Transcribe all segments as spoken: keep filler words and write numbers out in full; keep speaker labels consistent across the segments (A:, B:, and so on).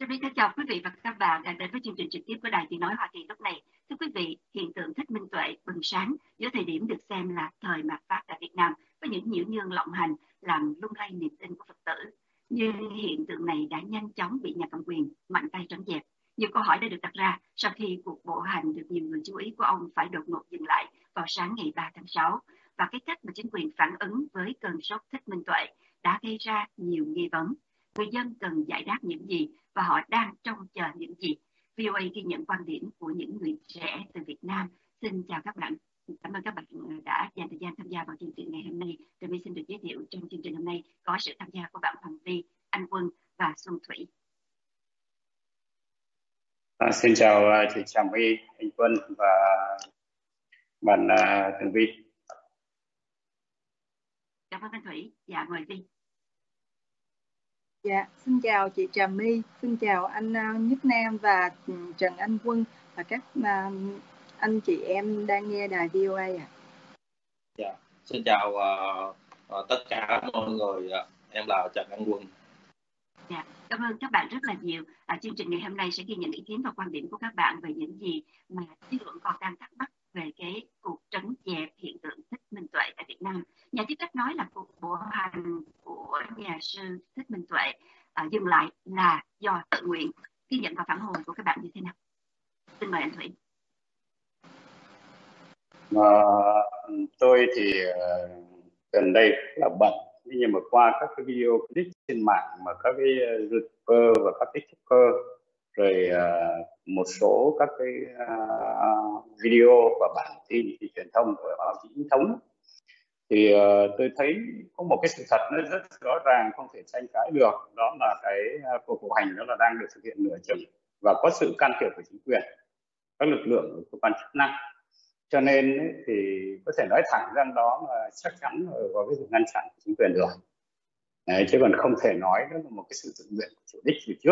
A: Trâm Bí kính chào quý vị và các bạn đã đến với chương trình trực tiếp của Đài Tiếng nói Hoa Kỳ lúc này. Thưa quý vị, hiện tượng Thích Minh Tuệ bừng sáng giữa thời điểm được xem là thời mạt Pháp tại Việt Nam với những nhiễu nhương lộng hành làm lung lay niềm tin của Phật tử. Nhưng hiện tượng này đã nhanh chóng bị nhà cầm quyền mạnh tay trấn dẹp. Nhiều câu hỏi đã được đặt ra sau khi cuộc bộ hành được nhiều người chú ý của ông phải đột ngột dừng lại vào sáng ngày ba tháng sáu, và cái cách mà chính quyền phản ứng với cơn sốt Thích Minh Tuệ đã gây ra nhiều nghi vấn. Người dân cần giải đáp những gì và họ đang trông chờ những gì? vê o a ghi nhận quan điểm của những người trẻ từ Việt Nam. Xin chào các bạn. Cảm ơn các bạn đã dành thời gian tham gia vào chương trình ngày hôm nay. Trâm xin được giới thiệu trong chương trình hôm nay có sự tham gia của bạn Hoàng Vi, anh Quân và Xuân Thủy.
B: À, xin chào uh, chị Trà My, anh Quân và bạn uh, Tường Vi.
A: Cảm ơn anh Thủy. Dạ, mời Vi.
C: Dạ, xin chào chị Trà My, xin chào anh uh, Nhất Nam và Trần Anh Quân và các uh, anh chị em đang nghe đài vê o a ạ. À.
D: Dạ, xin chào uh, uh, tất cả mọi người, uh, em là Trần Anh Quân.
A: Dạ, cảm ơn các bạn rất là nhiều. À, chương trình ngày hôm nay sẽ ghi nhận ý kiến và quan điểm của các bạn về những gì mà dư luận còn đang thắc mắc về cái cuộc trấn dẹp hiện tượng Thích Minh Tuệ tại Việt Nam. Nhà chức trách nói là cuộc bộ hành của nhà sư Thích Minh Tuệ à, dừng lại là do tự nguyện. Ghi nhận và phản hồi của các bạn như thế nào? Xin mời anh Thủy.
B: À, tôi thì uh, gần đây là bận, nhưng mà qua các cái video clip trên mạng mà các cái YouTuber và các cái TikToker rồi uh, một số các cái uh, video và bản tin thì truyền thông của báo chí chính thống thì uh, tôi thấy có một cái sự thật nó rất rõ ràng, không thể tranh cãi được, đó là cái uh, cuộc bộ hành đó là đang được thực hiện nửa chừng và có sự can thiệp của chính quyền, các lực lượng của cơ quan chức năng. Cho nên ấy, thì có thể nói thẳng rằng đó là chắc chắn có cái sự ngăn chặn của chính quyền rồi. Đấy, chứ còn không thể nói đó là một cái sự tự nguyện của chủ đích từ trước.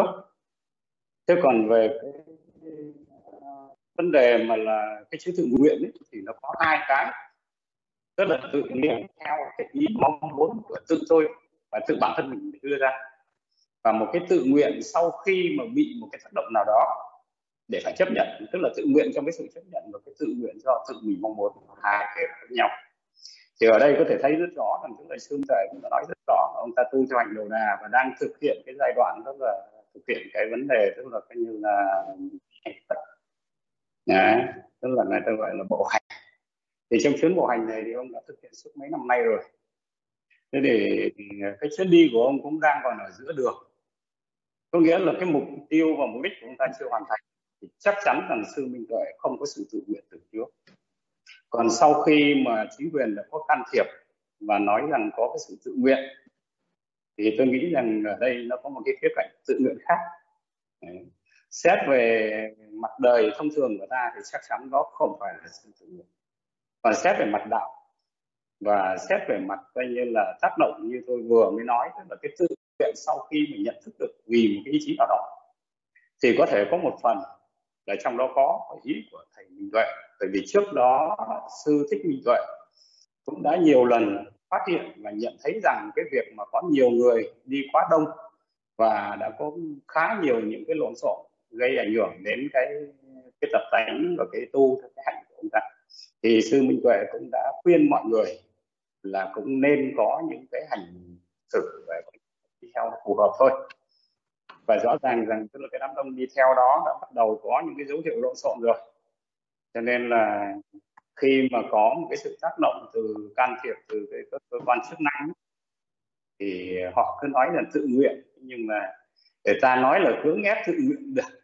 B: Thế còn về cái, cái uh, vấn đề mà là cái chữ tự nguyện ấy, thì nó có hai cái. Rất là tự nguyện theo cái ý mong muốn của tự tôi và tự bản thân mình đưa ra, và một cái tự nguyện sau khi mà bị một cái tác động nào đó để phải chấp nhận, tức là tự nguyện trong cái sự chấp nhận và cái tự nguyện do tự mình mong muốn, hai cái khác nhau. Thì ở đây có thể thấy rất rõ rằng tức là Sư Tuệ cũng đã nói rất rõ, ông ta tu theo hạnh đầu đà và đang thực hiện cái giai đoạn đó là thực hiện cái vấn đề tức là coi như là hành Phật. Đấy, tức là người ta gọi là bộ hành. Thì trong chuyến bộ hành này thì ông đã thực hiện suốt mấy năm nay rồi. Thế thì cái chuyến đi của ông cũng đang còn ở giữa đường. Có nghĩa là cái mục tiêu và mục đích của ông ta chưa hoàn thành. Thì chắc chắn rằng Sư Minh Tuệ không có sự tự nguyện từ trước. Còn sau khi mà chính quyền đã có can thiệp và nói rằng có cái sự tự nguyện, thì tôi nghĩ rằng ở đây nó có một cái khía cạnh tự nguyện khác. Đấy. Xét về mặt đời thông thường của ta thì chắc chắn đó không phải là sự tự nguyện. Còn xét về mặt đạo và xét về mặt coi như là tác động như tôi vừa mới nói, tức là cái tự nguyện sau khi mình nhận thức được vì một cái ý chí nào đó, thì có thể có một phần là trong đó có ý của thầy Minh Tuệ. Bởi vì trước đó sư Thích Minh Tuệ cũng đã nhiều lần phát hiện và nhận thấy rằng cái việc mà có nhiều người đi quá đông và đã có khá nhiều những cái lộn xộn gây ảnh hưởng đến cái cái tập tánh và cái tu cái hạnh của ông ta, thì sư Minh Tuệ cũng đã khuyên mọi người là cũng nên có những cái hành xử đi theo phù hợp thôi. Và rõ ràng rằng tức là cái đám đông đi theo đó đã bắt đầu có những cái dấu hiệu lộn xộn rồi. Cho nên là khi mà có một cái sự tác động từ can thiệp từ cái cơ, cơ quan chức năng thì họ cứ nói là tự nguyện, nhưng mà để ta nói là cưỡng ép tự nguyện được.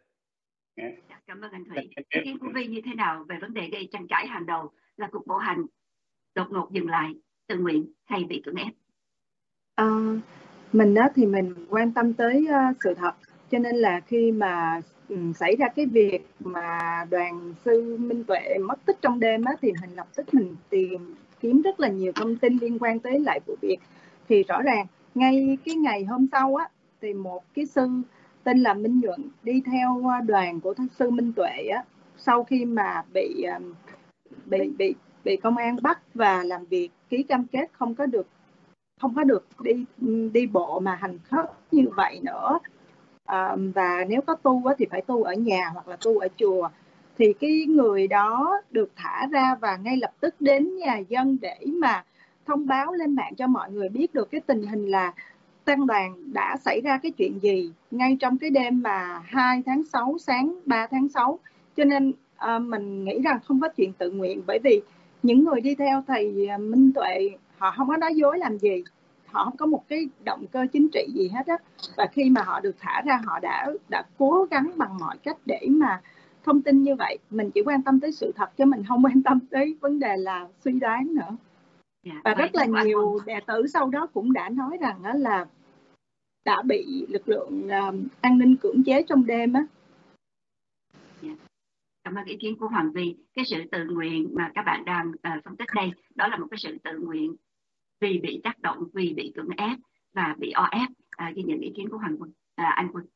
A: Cảm ơn anh Thủy. Ý kiến của Vi như thế nào về vấn đề gây tranh cãi hàng đầu là cuộc bộ hành đột ngột dừng lại, tự nguyện hay bị cưỡng ép?
C: À, mình đó thì mình quan tâm tới uh, sự thật, cho nên là khi mà um, xảy ra cái việc mà đoàn sư Minh Tuệ mất tích trong đêm á, thì mình lập tức mình tìm kiếm rất là nhiều thông tin liên quan tới lại vụ việc. Thì rõ ràng ngay cái ngày hôm sau á, thì một cái sư tên là Minh Nhuận đi theo đoàn của sư Minh Tuệ á, sau khi mà bị um, bị bị bị công an bắt và làm việc, ký cam kết không có được không có được đi đi bộ mà hành khất như vậy nữa, À, và nếu có tu á, thì phải tu ở nhà hoặc là tu ở chùa. Thì cái người đó được thả ra và ngay lập tức đến nhà dân để mà thông báo lên mạng cho mọi người biết được cái tình hình là tăng đoàn đã xảy ra cái chuyện gì ngay trong cái đêm mà hai tháng sáu sáng ba tháng sáu. Cho nên à, mình nghĩ rằng không có chuyện tự nguyện, bởi vì những người đi theo thầy Minh Tuệ họ không có nói dối làm gì, họ không có một cái động cơ chính trị gì hết á. Và khi mà họ được thả ra, họ đã đã cố gắng bằng mọi cách để mà thông tin như vậy. Mình chỉ quan tâm tới sự thật chứ mình không quan tâm tới vấn đề là suy đoán nữa.
A: Yeah,
C: và rất là nhiều đệ tử sau đó cũng đã nói rằng đó là đã bị lực lượng uh, an ninh cưỡng chế trong đêm á.
A: Yeah. Cảm ơn ý kiến của Hoàng Vi. Cái sự tự nguyện mà các bạn đang uh, phân tích đây, đó là một cái sự tự nguyện vì bị tác động, vì bị cưỡng ép và bị o ép. Uh, ghi nhận ý kiến của Hoàng Quân, uh, anh Quân.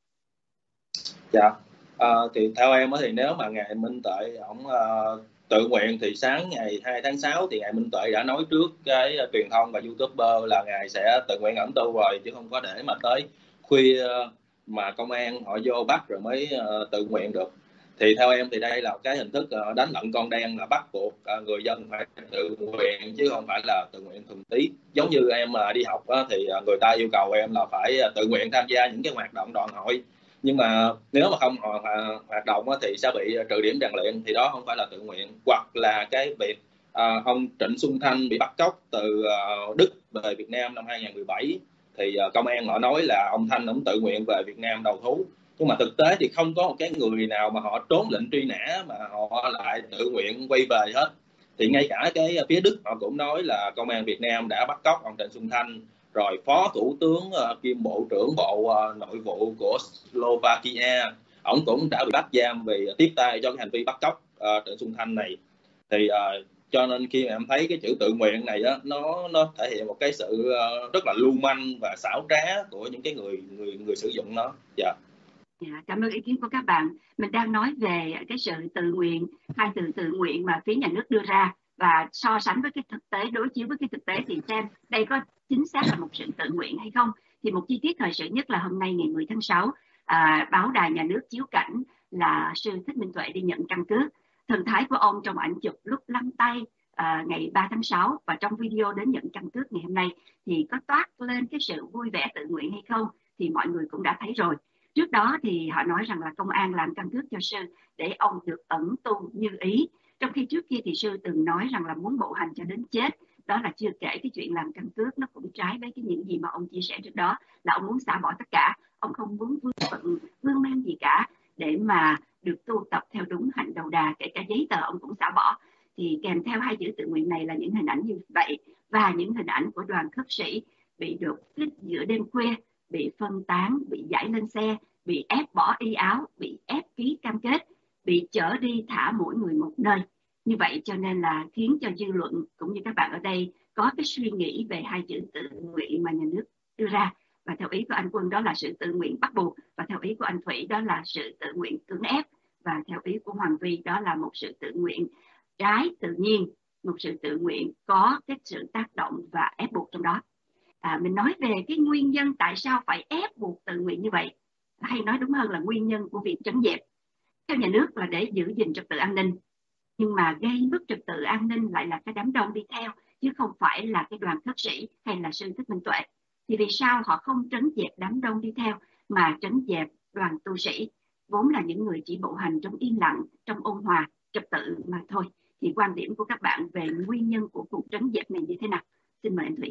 D: Dạ, à, thì theo em thì nếu mà ngài Minh Tuệ ổng uh, tự nguyện thì sáng ngày hai tháng sáu thì ngài Minh Tuệ đã nói trước cái uh, truyền thông và YouTuber là ngài sẽ tự nguyện ẩn tu rồi, chứ không có để mà tới khuya uh, mà công an họ vô bắt rồi mới uh, tự nguyện được. Thì theo em thì đây là cái hình thức uh, đánh lận con đen, là bắt buộc uh, người dân phải tự nguyện chứ không phải là tự nguyện thuần túy. Giống như em uh, đi học uh, thì uh, người ta yêu cầu em là phải uh, tự nguyện tham gia những cái hoạt động đoàn hội, nhưng mà nếu mà không họ hoạt động thì sẽ bị trừ điểm rèn luyện, thì đó không phải là tự nguyện. Hoặc là cái việc à, ông Trịnh Xuân Thanh bị bắt cóc từ à, Đức về Việt Nam năm hai không một bảy, thì à, công an họ nói là ông Thanh ông tự nguyện về Việt Nam đầu thú, nhưng mà thực tế thì không có một cái người nào mà họ trốn lệnh truy nã mà họ lại tự nguyện quay về hết. Thì ngay cả cái phía Đức họ cũng nói là công an Việt Nam đã bắt cóc ông Trịnh Xuân Thanh, rồi phó thủ tướng uh, kiêm bộ trưởng bộ uh, nội vụ của Slovakia, ông cũng đã bị bắt giam vì tiếp tay cho cái hành vi bắt cóc uh, Trịnh Xuân Thanh này. Thì uh, cho nên khi mà em thấy cái chữ tự nguyện này đó, nó nó thể hiện một cái sự uh, rất là lưu manh và xảo trá của những cái người người người sử dụng nó. Dạ.
A: Dạ, cảm ơn ý kiến của các bạn. Mình đang nói về cái sự tự nguyện, hai từ tự nguyện mà phía nhà nước đưa ra, và so sánh với cái thực tế, đối chiếu với cái thực tế thì xem đây có chính xác là một sự tự nguyện hay không. Thì một chi tiết thời sự nhất là hôm nay ngày mười tháng sáu, à, báo đài nhà nước chiếu cảnh là sư Thích Minh Tuệ đi nhận căn cước. Thần thái của ông trong ảnh chụp lúc lăn tay à, ngày ba tháng sáu, và trong video đến nhận căn cước ngày hôm nay thì có toát lên cái sự vui vẻ tự nguyện hay không thì mọi người cũng đã thấy rồi. Trước đó thì họ nói rằng là công an làm căn cước cho sư để ông được ẩn tu như ý. Trong khi trước kia thì sư từng nói rằng là muốn bộ hành cho đến chết. Đó là chưa kể cái chuyện làm căn cước nó cũng trái với cái những gì mà ông chia sẻ trước đó, là ông muốn xả bỏ tất cả. Ông không muốn vương phận, vương mang gì cả để mà được tu tập theo đúng hạnh đầu đà, kể cả giấy tờ ông cũng xả bỏ. Thì kèm theo hai chữ tự nguyện này là những hình ảnh như vậy, và những hình ảnh của đoàn khất sĩ bị đột kích giữa đêm khuya, bị phân tán, bị giải lên xe, bị ép bỏ y áo, bị ép ký cam kết, bị chở đi thả mỗi người một nơi. Như vậy cho nên là khiến cho dư luận cũng như các bạn ở đây có cái suy nghĩ về hai chữ tự nguyện mà nhà nước đưa ra. Và theo ý của anh Quân đó là sự tự nguyện bắt buộc, và theo ý của anh Thủy đó là sự tự nguyện cưỡng ép, và theo ý của Hoàng Vi đó là một sự tự nguyện trái tự nhiên, một sự tự nguyện có cái sự tác động và ép buộc trong đó. À, mình nói về cái nguyên nhân tại sao phải ép buộc tự nguyện như vậy, hay nói đúng hơn là nguyên nhân của việc trấn dẹp. Theo nhà nước là để giữ gìn trật tự an ninh, nhưng mà gây mất trật tự an ninh lại là cái đám đông đi theo, chứ không phải là cái đoàn khất sĩ hay là sư Thích Minh Tuệ. Thì vì sao họ không trấn dẹp đám đông đi theo mà trấn dẹp đoàn tu sĩ, vốn là những người chỉ bộ hành trong im lặng, trong ôn hòa, trật tự mà thôi. Thì quan điểm của các bạn về nguyên nhân của cuộc trấn dẹp này như thế nào? Xin mời anh Thủy.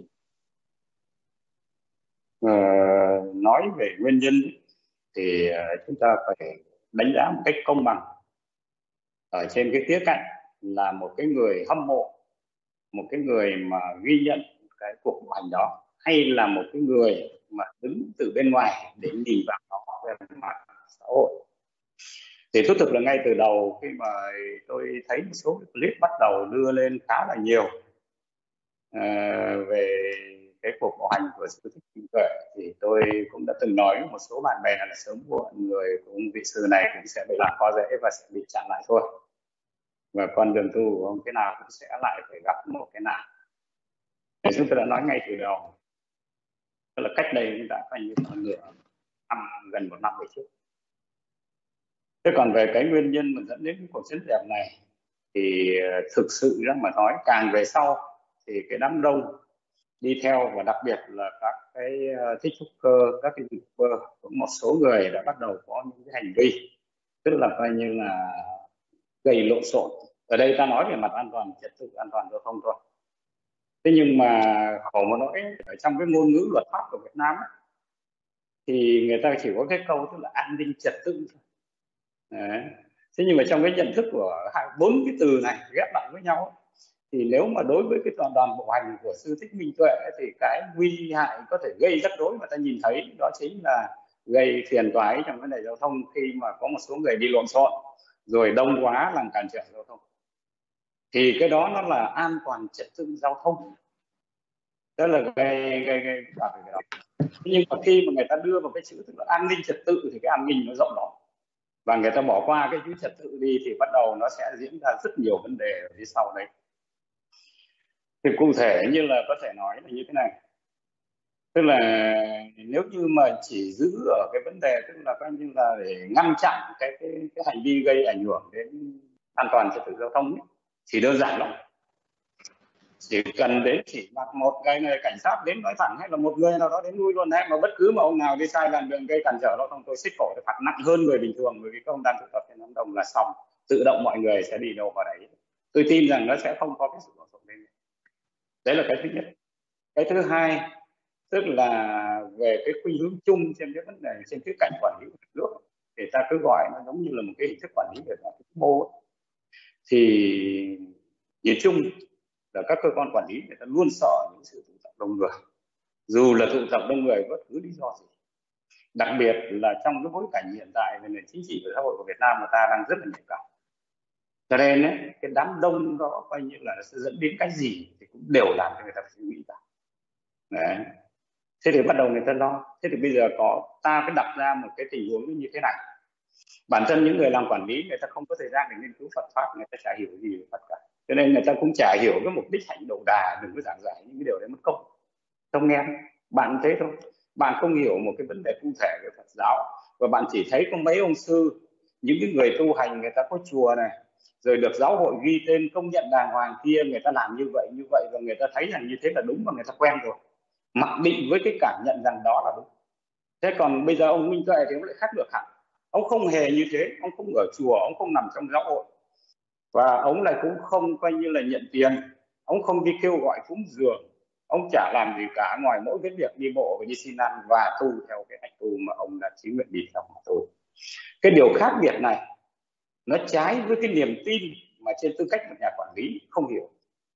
B: Ờ, nói về nguyên nhân thì chúng ta phải đánh giá một cách công bằng ở trên cái khía cạnh là một cái người hâm mộ, một cái người mà ghi nhận cái cuộc bộ hành đó, hay là một cái người mà đứng từ bên ngoài để nhìn vào nó về mặt xã hội. Thì thú thực là ngay từ đầu khi mà tôi thấy một số clip bắt đầu đưa lên khá là nhiều uh, về cái cuộc bộ hành của sư Thích Minh Tuệ, thì tôi cũng đã từng nói với một số bạn bè là sớm muộn người cũng vị sư này cũng sẽ bị làm khó dễ và sẽ bị chặn lại thôi, và con đường tu của ông thế nào cũng sẽ lại phải gặp một cái nạn. Để chúng tôi đã nói ngay từ đầu, tức là cách đây chúng ta phải như con ngựa năm gần một năm về trước. Thế còn về cái nguyên nhân mà dẫn đến cái cuộc chiến đẹp này thì thực sự ra mà nói càng về sau thì cái đám đông đi theo và đặc biệt là các cái tiktoker, các cái youtuber, có một số người đã bắt đầu có những cái hành vi tức là coi như là gây lộn xộn. Ở đây ta nói về mặt an toàn trật tự, an toàn giao thông thôi. Thế nhưng mà khổ mà nói ở trong cái ngôn ngữ luật pháp của Việt Nam ấy, thì người ta chỉ có cái câu tức là an ninh trật tự thôi. Đấy. Thế nhưng mà trong cái nhận thức của hai bốn cái từ này ghép lại với nhau ấy, thì nếu mà đối với cái toàn đoàn bộ hành của sư Thích Minh Tuệ ấy, thì cái nguy hại có thể gây rắc rối mà ta nhìn thấy đó chính là gây phiền toái trong vấn đề giao thông khi mà có một số người đi lộn xộn rồi đông quá làm cản trở giao thông. Thì cái đó nó là an toàn trật tự giao thông, đó là gây gây gây bảo vệ cái đó. Nhưng mà khi mà người ta đưa vào cái chữ tức là an ninh trật tự thì cái an ninh nó rộng lắm, và người ta bỏ qua cái chữ trật tự đi thì bắt đầu nó sẽ diễn ra rất nhiều vấn đề ở phía sau đấy. Thì cụ thể như là có thể nói là như thế này, tức là nếu như mà chỉ giữ ở cái vấn đề tức là coi như là để ngăn chặn cái cái, cái hành vi gây ảnh hưởng đến an toàn trật tự giao thông ấy, thì đơn giản lắm. Chỉ cần đến chỉ mặt một cái người cảnh sát đến nói thẳng, hay là một người nào đó đến nuôi luôn, hay mà bất cứ một ông nào đi sai làn đường gây cản trở giao thông, tôi xích cổ, tôi phạt nặng hơn người bình thường, bởi vì các ông đang tụ tập trên đám đông là xong, tự động mọi người sẽ đi đâu vào đấy. Tôi tin rằng nó sẽ không có cái sự lộn xộn lên. Đấy là cái thứ nhất. Cái thứ hai tức là về cái khuynh hướng chung trên cái vấn đề trên cái cạnh quản lý của nhà nước, thì ta cứ gọi nó giống như là một cái hình thức quản lý về mặt vĩ mô, thì nhìn chung là các cơ quan quản lý người ta luôn sợ những sự tụ tập đông người, dù là tụ tập đông người bất cứ lý do gì. Đặc biệt là trong cái bối cảnh hiện tại về nền chính trị và xã hội của Việt Nam mà ta đang rất là nhạy cảm, cho nên ấy, cái đám đông đó coi như là nó sẽ dẫn đến cái gì thì cũng đều làm cho người ta phải suy nghĩ cả. Đấy. Thế thì bắt đầu người ta lo. Thế thì bây giờ có ta phải đặt ra một cái tình huống như thế này. Bản thân những người làm quản lý người ta không có thời gian để nghiên cứu Phật pháp, người ta chả hiểu gì về Phật cả, cho nên người ta cũng chả hiểu cái mục đích hạnh đầu đà. Đừng có giảng giải những cái điều đấy mất công, không nghe. Bạn thế thôi, bạn không hiểu một cái vấn đề cụ thể về Phật giáo, và bạn chỉ thấy có mấy ông sư, những cái người tu hành người ta có chùa này, rồi được giáo hội ghi tên công nhận đàng hoàng kia, người ta làm như vậy như vậy và người ta thấy rằng như thế là đúng và người ta quen rồi, mặc định với cái cảm nhận rằng đó là đúng. Thế còn bây giờ ông Minh Tuệ thì ông lại khác được hẳn. Ông không hề như thế, ông không ở chùa, ông không nằm trong giáo hội, và ông lại cũng không coi như là nhận tiền, ông không đi kêu gọi cúng dường, ông chả làm gì cả ngoài mỗi cái việc đi bộ và đi xin ăn và tu theo cái hạnh tu mà ông đã chí nguyện đi theo mà thôi. Cái điều khác biệt này nó trái với cái niềm tin mà trên tư cách một nhà quản lý không hiểu,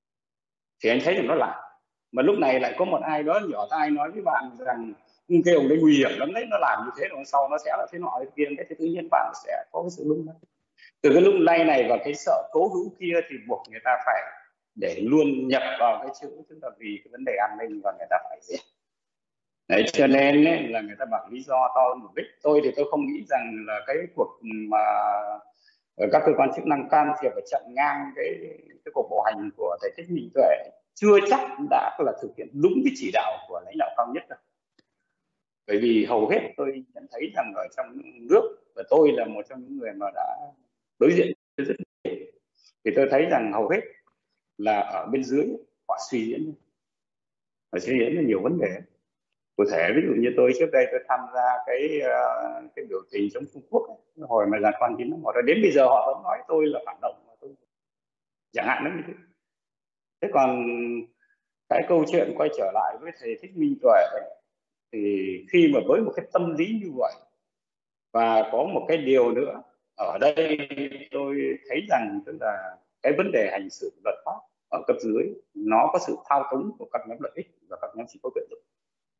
B: thì anh thấy rằng nó lạ. Mà lúc này lại có một ai đó nhỏ tai nói với bạn rằng cái ông đấy nguy hiểm lắm đấy, nó làm như thế rồi sau nó sẽ là thế nọ thế kia, cái thì tự nhiên bạn sẽ có cái sự lung lay. Từ cái lung lay này và cái sợ cố hữu kia thì buộc người ta phải để luôn nhập vào cái chữ, tức là vì cái vấn đề an ninh và người ta phải diệt. Đấy, cho nên ấy, là người ta bảo lý do to hơn mục đích. Tôi thì tôi không nghĩ rằng là cái cuộc mà các cơ quan chức năng can thiệp và chặn ngang cái cái cuộc bộ hành của thầy Thích Minh Tuệ chưa chắc đã là thực hiện đúng cái chỉ đạo của lãnh đạo cao nhất đâu. Bởi vì hầu hết tôi nhận thấy rằng ở trong nước, và tôi là một trong những người mà đã đối diện rất nhiều, thì tôi thấy rằng hầu hết là ở bên dưới họ suy diễn, họ suy diễn là nhiều vấn đề. Cụ thể ví dụ như tôi trước đây tôi tham gia cái uh, cái biểu tình chống Trung Quốc ấy, hồi mà giàn khoan chín năm một, đến bây giờ họ vẫn nói tôi là phản động, tôi chẳng hạn như thế. Thế còn cái câu chuyện quay trở lại với thầy Thích Minh Tuệ ấy, thì khi mà với một cái tâm lý như vậy, và có một cái điều nữa ở đây tôi thấy rằng tức là cái vấn đề hành xử luật pháp ở cấp dưới nó có sự thao túng của các nhóm lợi ích và các nhóm chỉ có quyền lực.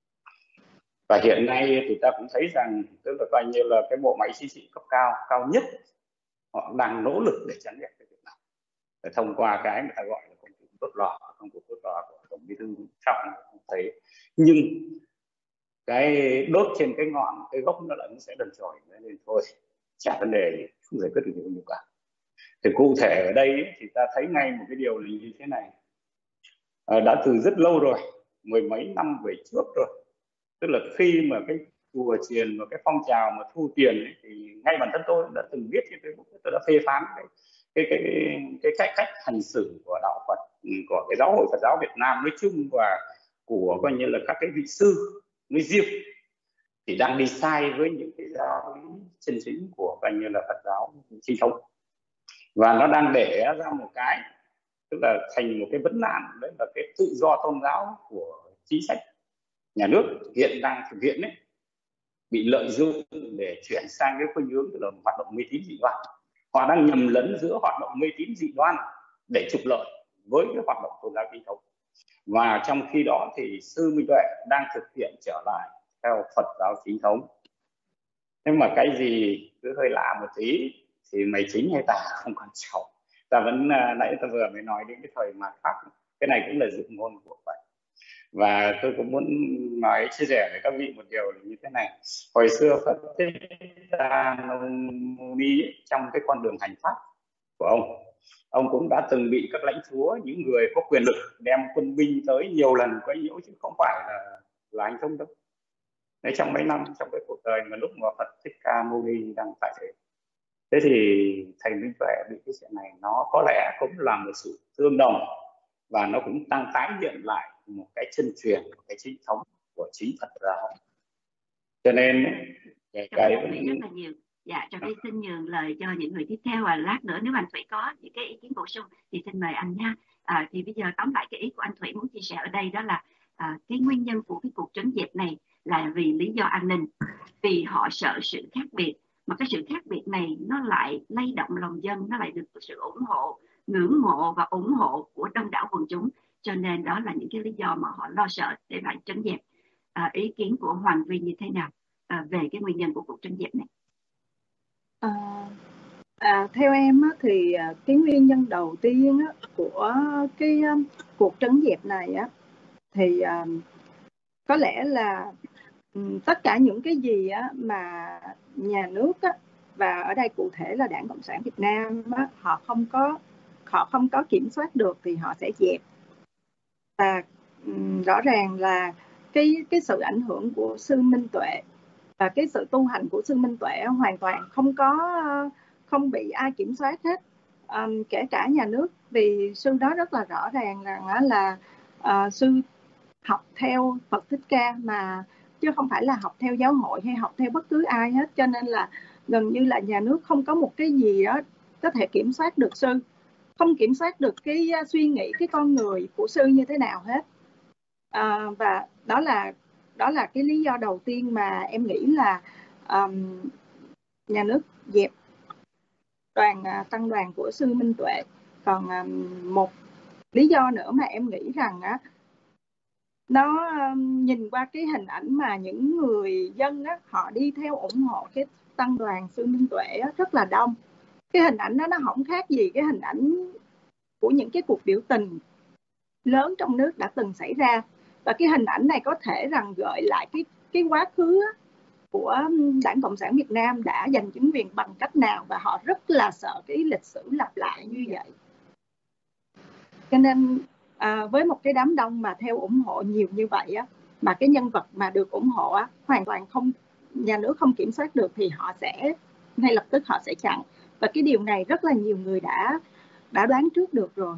B: Và hiện nay thì ta cũng thấy rằng tức là coi như là cái bộ máy chính trị cấp cao cao nhất họ đang nỗ lực để chắn dẹp cái việc này, để thông qua cái người ta gọi là công cụ đốt lò, công cụ đốt lò của Tổng Bí thư Trọng thấy. Nhưng cái đốt trên cái ngọn, cái gốc nó là nó sẽ đần trồi nên thôi, chả vấn đề gì, không giải quyết được nhiều nhiều cả. Thì cụ thể ở đây ấy, thì ta thấy ngay một cái điều là như thế này, à, đã từ rất lâu rồi, mười mấy năm về trước rồi, tức là khi mà cái chùa chiền và cái phong trào mà thu tiền ấy, thì ngay bản thân tôi đã từng viết trên Facebook, tôi đã phê phán cái cái cái cái cách cách hành xử của đạo Phật, của cái giáo hội Phật giáo Việt Nam nói chung và của coi như là các cái vị sư nói riêng, thì đang đi sai với những cái giáo lý chân chính của coi như là Phật giáo chính thống, và nó đang để ra một cái tức là thành một cái vấn nạn, đấy là cái tự do tôn giáo của chính sách nhà nước hiện đang thực hiện đấy bị lợi dụng để chuyển sang cái khuynh hướng tức là hoạt động mê tín dị đoan. Họ đang nhầm lẫn giữa hoạt động mê tín dị đoan để trục lợi với cái hoạt động tôn giáo chính thống, và trong khi đó thì sư Minh Tuệ đang thực hiện trở lại theo Phật giáo chính thống. Nhưng mà cái gì cứ hơi lạ một tí thì mày chính hay tà không quan trọng. Ta vẫn nãy ta vừa mới nói đến cái thời mạt Pháp, cái này cũng là dự ngôn của Phật. Và tôi cũng muốn nói chia sẻ với các vị một điều là như thế này. Hồi xưa Phật Thích Ca Mâu Ni trong cái con đường hành pháp của ông, ông cũng đã từng bị các lãnh chúa, những người có quyền lực đem quân binh tới nhiều lần quấy nhiễu, chứ không phải là là anh không đâu. Đấy, trong mấy năm trong cái cuộc đời mà lúc mà Phật Thích Ca Mâu Ni đang tại thế. Thế thì thầy Minh Tuệ bị cái chuyện này nó có lẽ cũng là một sự tương đồng, và nó cũng đang tái hiện lại một cái chân truyền, một cái chính thống của chính Phật giáo. Cho nên cái, cái
A: rất là nhiều. Dạ, cho cái xin nhường lời cho những người tiếp theo, và lát nữa nếu anh Thủy có những cái ý kiến bổ sung thì xin mời anh nha. À, thì bây giờ tóm lại cái ý của anh Thủy muốn chia sẻ ở đây đó là à, cái nguyên nhân của cái cuộc trấn dẹp này là vì lý do an ninh, vì họ sợ sự khác biệt, mà cái sự khác biệt này nó lại lay động lòng dân, nó lại được sự ủng hộ, ngưỡng mộ và ủng hộ của đông đảo quần chúng, cho nên đó là những cái lý do mà họ lo sợ để phải trấn dẹp. À, ý kiến của Hoàng Vi như thế nào à, về cái nguyên nhân của cuộc trấn dẹp này?
C: À, à, theo em á, thì cái nguyên nhân đầu tiên á, của cái um, cuộc trấn dẹp này á, thì um, có lẽ là um, tất cả những cái gì á, mà nhà nước á, và ở đây cụ thể là Đảng Cộng sản Việt Nam á, họ không có họ không có kiểm soát được thì họ sẽ dẹp. Và um, rõ ràng là cái cái sự ảnh hưởng của sư Minh Tuệ và cái sự tu hành của sư Minh Tuệ hoàn toàn không có không bị ai kiểm soát hết, um, kể cả nhà nước, vì sư đó rất là rõ ràng rằng là, là uh, sư học theo Phật Thích Ca mà, chứ không phải là học theo giáo hội hay học theo bất cứ ai hết, cho nên là gần như là nhà nước không có một cái gì đó có thể kiểm soát được sư, không kiểm soát được cái suy nghĩ, cái con người của sư như thế nào hết. À, và đó là đó là cái lý do đầu tiên mà em nghĩ là um, nhà nước dẹp đoàn uh, tăng đoàn của sư Minh Tuệ. Còn um, một lý do nữa mà em nghĩ rằng á, nó um, nhìn qua cái hình ảnh mà những người dân á, họ đi theo ủng hộ cái tăng đoàn sư Minh Tuệ á, rất là đông. Cái hình ảnh đó nó không khác gì cái hình ảnh của những cái cuộc biểu tình lớn trong nước đã từng xảy ra. Và cái hình ảnh này có thể rằng gợi lại cái, cái quá khứ của Đảng Cộng sản Việt Nam đã giành chính quyền bằng cách nào, và họ rất là sợ cái lịch sử lặp lại như vậy. Cho nên à, với một cái đám đông mà theo ủng hộ nhiều như vậy á, mà cái nhân vật mà được ủng hộ á, hoàn toàn không, nhà nước không kiểm soát được thì họ sẽ ngay lập tức họ sẽ chặn. Và cái điều này rất là nhiều người đã đã đoán trước được rồi.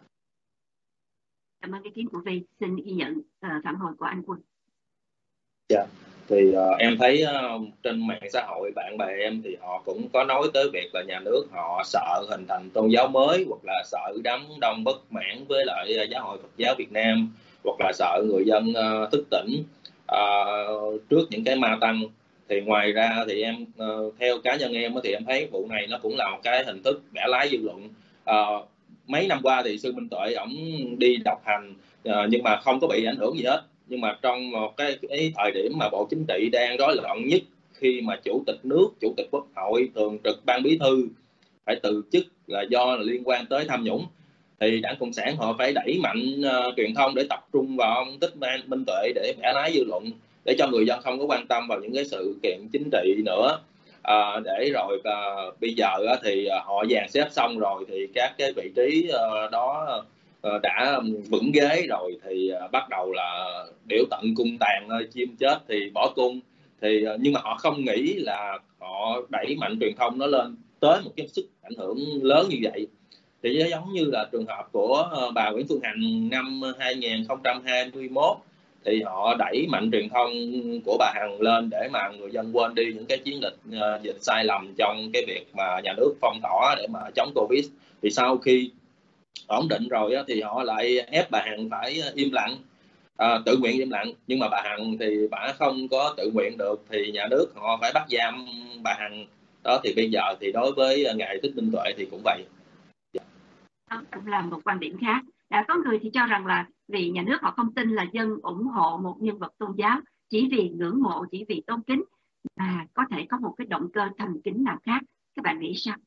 A: Cảm ơn ý kiến của Vi. Xin ghi nhận uh, phản hồi của anh Quân.
D: Dạ, yeah. Thì uh, em thấy uh, trên mạng xã hội bạn bè em thì họ cũng có nói tới việc là nhà nước họ sợ hình thành tôn giáo mới, hoặc là sợ đám đông bất mãn với lại uh, giáo hội Phật giáo Việt Nam, hoặc là sợ người dân uh, thức tỉnh uh, trước những cái ma tăng. Thì ngoài ra thì em uh, theo cá nhân em thì em thấy vụ này nó cũng là một cái hình thức bẻ lái dư luận. Uh, mấy năm qua thì sư Minh Tuệ ổng đi độc hành uh, nhưng mà không có bị ảnh hưởng gì hết. Nhưng mà trong một cái, cái thời điểm mà bộ chính trị đang rối loạn nhất, khi mà chủ tịch nước, chủ tịch quốc hội, thường trực ban bí thư phải từ chức là do là liên quan tới tham nhũng, thì Đảng Cộng sản họ phải đẩy mạnh uh, truyền thông để tập trung vào ông Thích Minh Tuệ để bẻ lái dư luận, để cho người dân không có quan tâm vào những cái sự kiện chính trị nữa. À, để rồi uh, bây giờ uh, thì uh, họ dàn xếp xong rồi thì các cái vị trí uh, đó uh, đã vững ghế rồi, thì uh, bắt đầu là biểu tận cung tàn, uh, chim chết thì bỏ cung, Thì nhưng mà họ không nghĩ là họ đẩy mạnh truyền thông nó lên tới một cái sức ảnh hưởng lớn như vậy. Thì giống như là trường hợp của bà Nguyễn Phương Hằng năm hai không hai mốt, thì họ đẩy mạnh truyền thông của bà Hằng lên để mà người dân quên đi những cái chiến dịch uh, dịch sai lầm trong cái việc mà nhà nước phong tỏa để mà chống Covid. Thì sau khi ổn định rồi á, thì họ lại ép bà Hằng phải im lặng, à, tự nguyện im lặng. Nhưng mà bà Hằng thì bà không có tự nguyện được, thì nhà nước họ phải bắt giam bà Hằng đó. Thì bây giờ thì đối với ngài Thích Minh Tuệ thì cũng vậy.
A: Đó cũng là một quan điểm khác. Đã có người thì cho rằng là vì nhà nước họ không tin là dân ủng hộ một nhân vật tôn giáo chỉ vì ngưỡng mộ, chỉ vì tôn kính, mà có thể có một cái động cơ thầm kín nào khác. Các bạn nghĩ sao?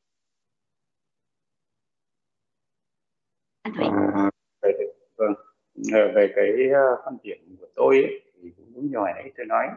A: Anh Thủy.
B: À, về, vâng. Về cái quan điểm của tôi ấy, thì cũng đúng như hồi nãy tôi nói.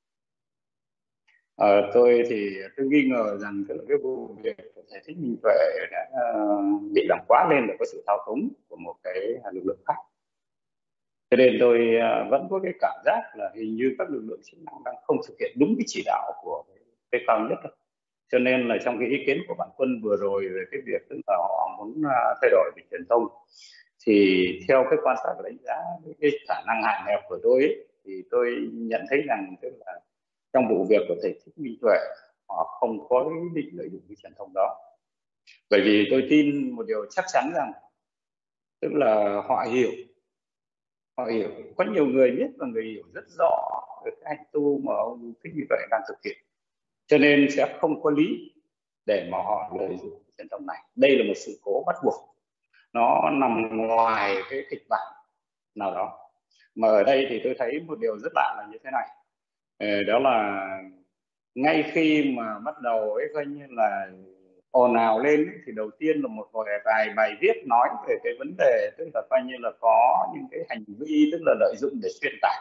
B: Ờ, tôi thì tôi nghi ngờ rằng cái vụ việc của thầy Thích Minh Tuệ đã uh, bị làm quá lên, là có sự thao túng của một cái lực lượng khác. Cho nên tôi uh, vẫn có cái cảm giác là hình như các lực lượng chức năng đang không thực hiện đúng cái chỉ đạo của cái cao nhất đâu. Cho nên là trong cái ý kiến của bạn Quân vừa rồi về cái việc tức là họ muốn uh, thay đổi về truyền thông, thì theo cái quan sát và đánh giá cái khả năng hạn hẹp của tôi ấy, thì tôi nhận thấy rằng tức là trong vụ việc của thầy Thích Minh Tuệ, họ không có ý định lợi dụng cái truyền thông đó. Bởi vì tôi tin một điều chắc chắn rằng tức là họ hiểu, họ hiểu, có nhiều người biết và người hiểu rất rõ về cái hành tu mà ông Thích Minh Tuệ đang thực hiện, cho nên sẽ không có lý để mà họ lợi dụng cái truyền thông này. Đây là một sự cố bắt buộc, nó nằm ngoài cái kịch bản nào đó. Mà ở đây thì tôi thấy một điều rất lạ là như thế này, đó là ngay khi mà bắt đầu ấy coi như là ồn ào lên ấy, thì đầu tiên là một vài bài viết nói về cái vấn đề tức là coi như là có những cái hành vi tức là lợi dụng để xuyên tạc.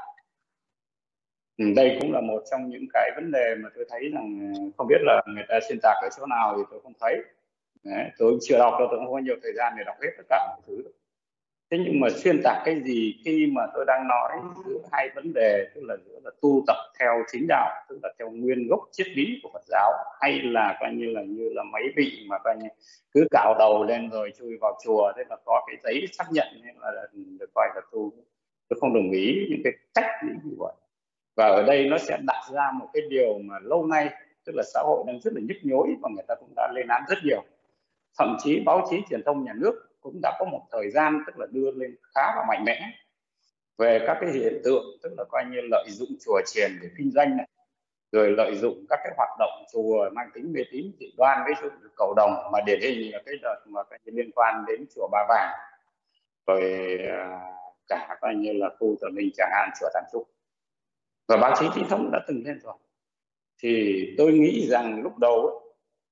B: Ừ, đây cũng là một trong những cái vấn đề mà tôi thấy rằng không biết là người ta xuyên tạc ở chỗ nào thì tôi không thấy. Đấy, tôi chưa đọc đâu, tôi không có nhiều thời gian để đọc hết tất cả mọi thứ. Thế nhưng mà xuyên tạc cái gì khi mà tôi đang nói giữa hai vấn đề, tức là giữa là tu tập theo chính đạo, tức là theo nguyên gốc triết lý của Phật giáo, hay là coi như là như là mấy vị mà coi như cứ cạo đầu lên rồi chui vào chùa, thế là có cái giấy xác nhận nên là được coi là tu. Tôi không đồng ý những cái cách như vậy. Và ở đây nó sẽ đặt ra một cái điều mà lâu nay tức là xã hội đang rất là nhức nhối và người ta cũng đã lên án rất nhiều. Thậm chí báo chí truyền thông nhà nước cũng đã có một thời gian tức là đưa lên khá là mạnh mẽ về các cái hiện tượng tức là coi như lợi dụng chùa chiền để kinh doanh này, rồi lợi dụng các cái hoạt động chùa mang tính mê tín dị đoan, ví dụ cầu đồng mà điển hình là cái đợt mà cái liên quan đến chùa Ba Vàng, rồi cả coi như là khu Tự Minh Tràng An, chùa Tam Trúc, và báo chí chính thống đã từng lên rồi. Thì tôi nghĩ rằng lúc đầu ấy,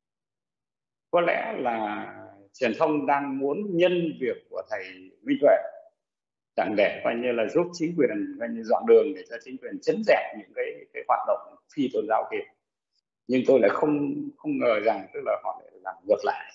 B: có lẽ là truyền thông đang muốn nhân việc của thầy Minh Tuệ chẳng để coi như là giúp chính quyền coi như dọn đường để cho chính quyền chấn dẹp những cái cái hoạt động phi tôn giáo kia. Nhưng tôi lại không không ngờ rằng tức là họ lại làm ngược lại.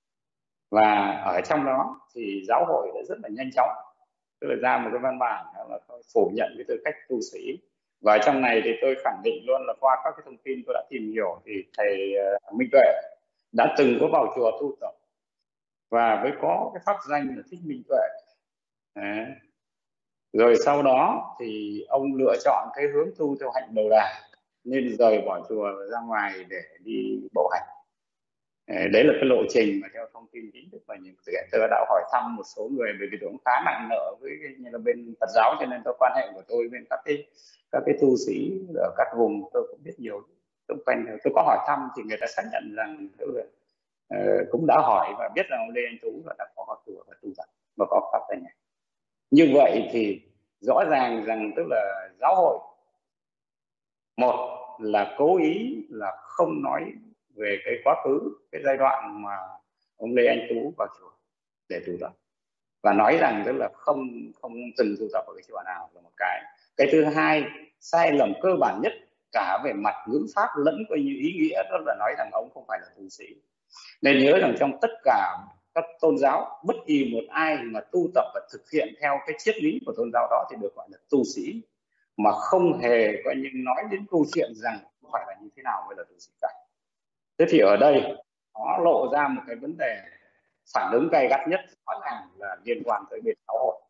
B: Và ở trong đó thì giáo hội đã rất là nhanh chóng tức là ra một cái văn bản là phủ nhận cái tư cách tu sĩ. Và trong này thì tôi khẳng định luôn là qua các cái thông tin tôi đã tìm hiểu thì thầy Minh Tuệ đã từng có vào chùa tu tập và mới có cái pháp danh là Thích Minh Tuệ. Đấy. Rồi sau đó thì ông lựa chọn cái hướng tu theo hạnh đầu đà nên rời bỏ chùa ra ngoài để đi bộ hành. Đấy là cái lộ trình mà theo thông tin chính thức. Và những tôi đã hỏi thăm một số người, bởi vì tôi cũng khá nặng nợ với như là bên Phật giáo, cho nên tôi quan hệ của tôi bên các cái các cái tu sĩ ở các vùng tôi cũng biết nhiều. Tôi quanh tôi có hỏi thăm thì người ta xác nhận rằng tôi uh, cũng đã hỏi và biết rằng ông Lê Anh Tú đã có học chùa và tu tập và có pháp danh này. Như vậy thì rõ ràng rằng tức là giáo hội một là cố ý là không nói về cái quá khứ, cái giai đoạn mà ông Lê Anh Tú vào chùa để tu tập, và nói rằng tức là không không từng tu tập ở cái chùa nào là một cái. Cái thứ hai, sai lầm cơ bản nhất cả về mặt ngữ pháp lẫn coi như ý nghĩa, đó là nói rằng ông không phải là tu sĩ. Nên nhớ rằng trong tất cả các tôn giáo, bất kỳ một ai mà tu tập và thực hiện theo cái triết lý của tôn giáo đó thì được gọi là tu sĩ. mà không hề coi như nói đến câu chuyện rằng phải là như thế nào mới là tự sĩ cả. Thế thì ở đây nó lộ ra một cái vấn đề phản ứng gay gắt nhất rõ ràng là liên quan tới bên xã hội.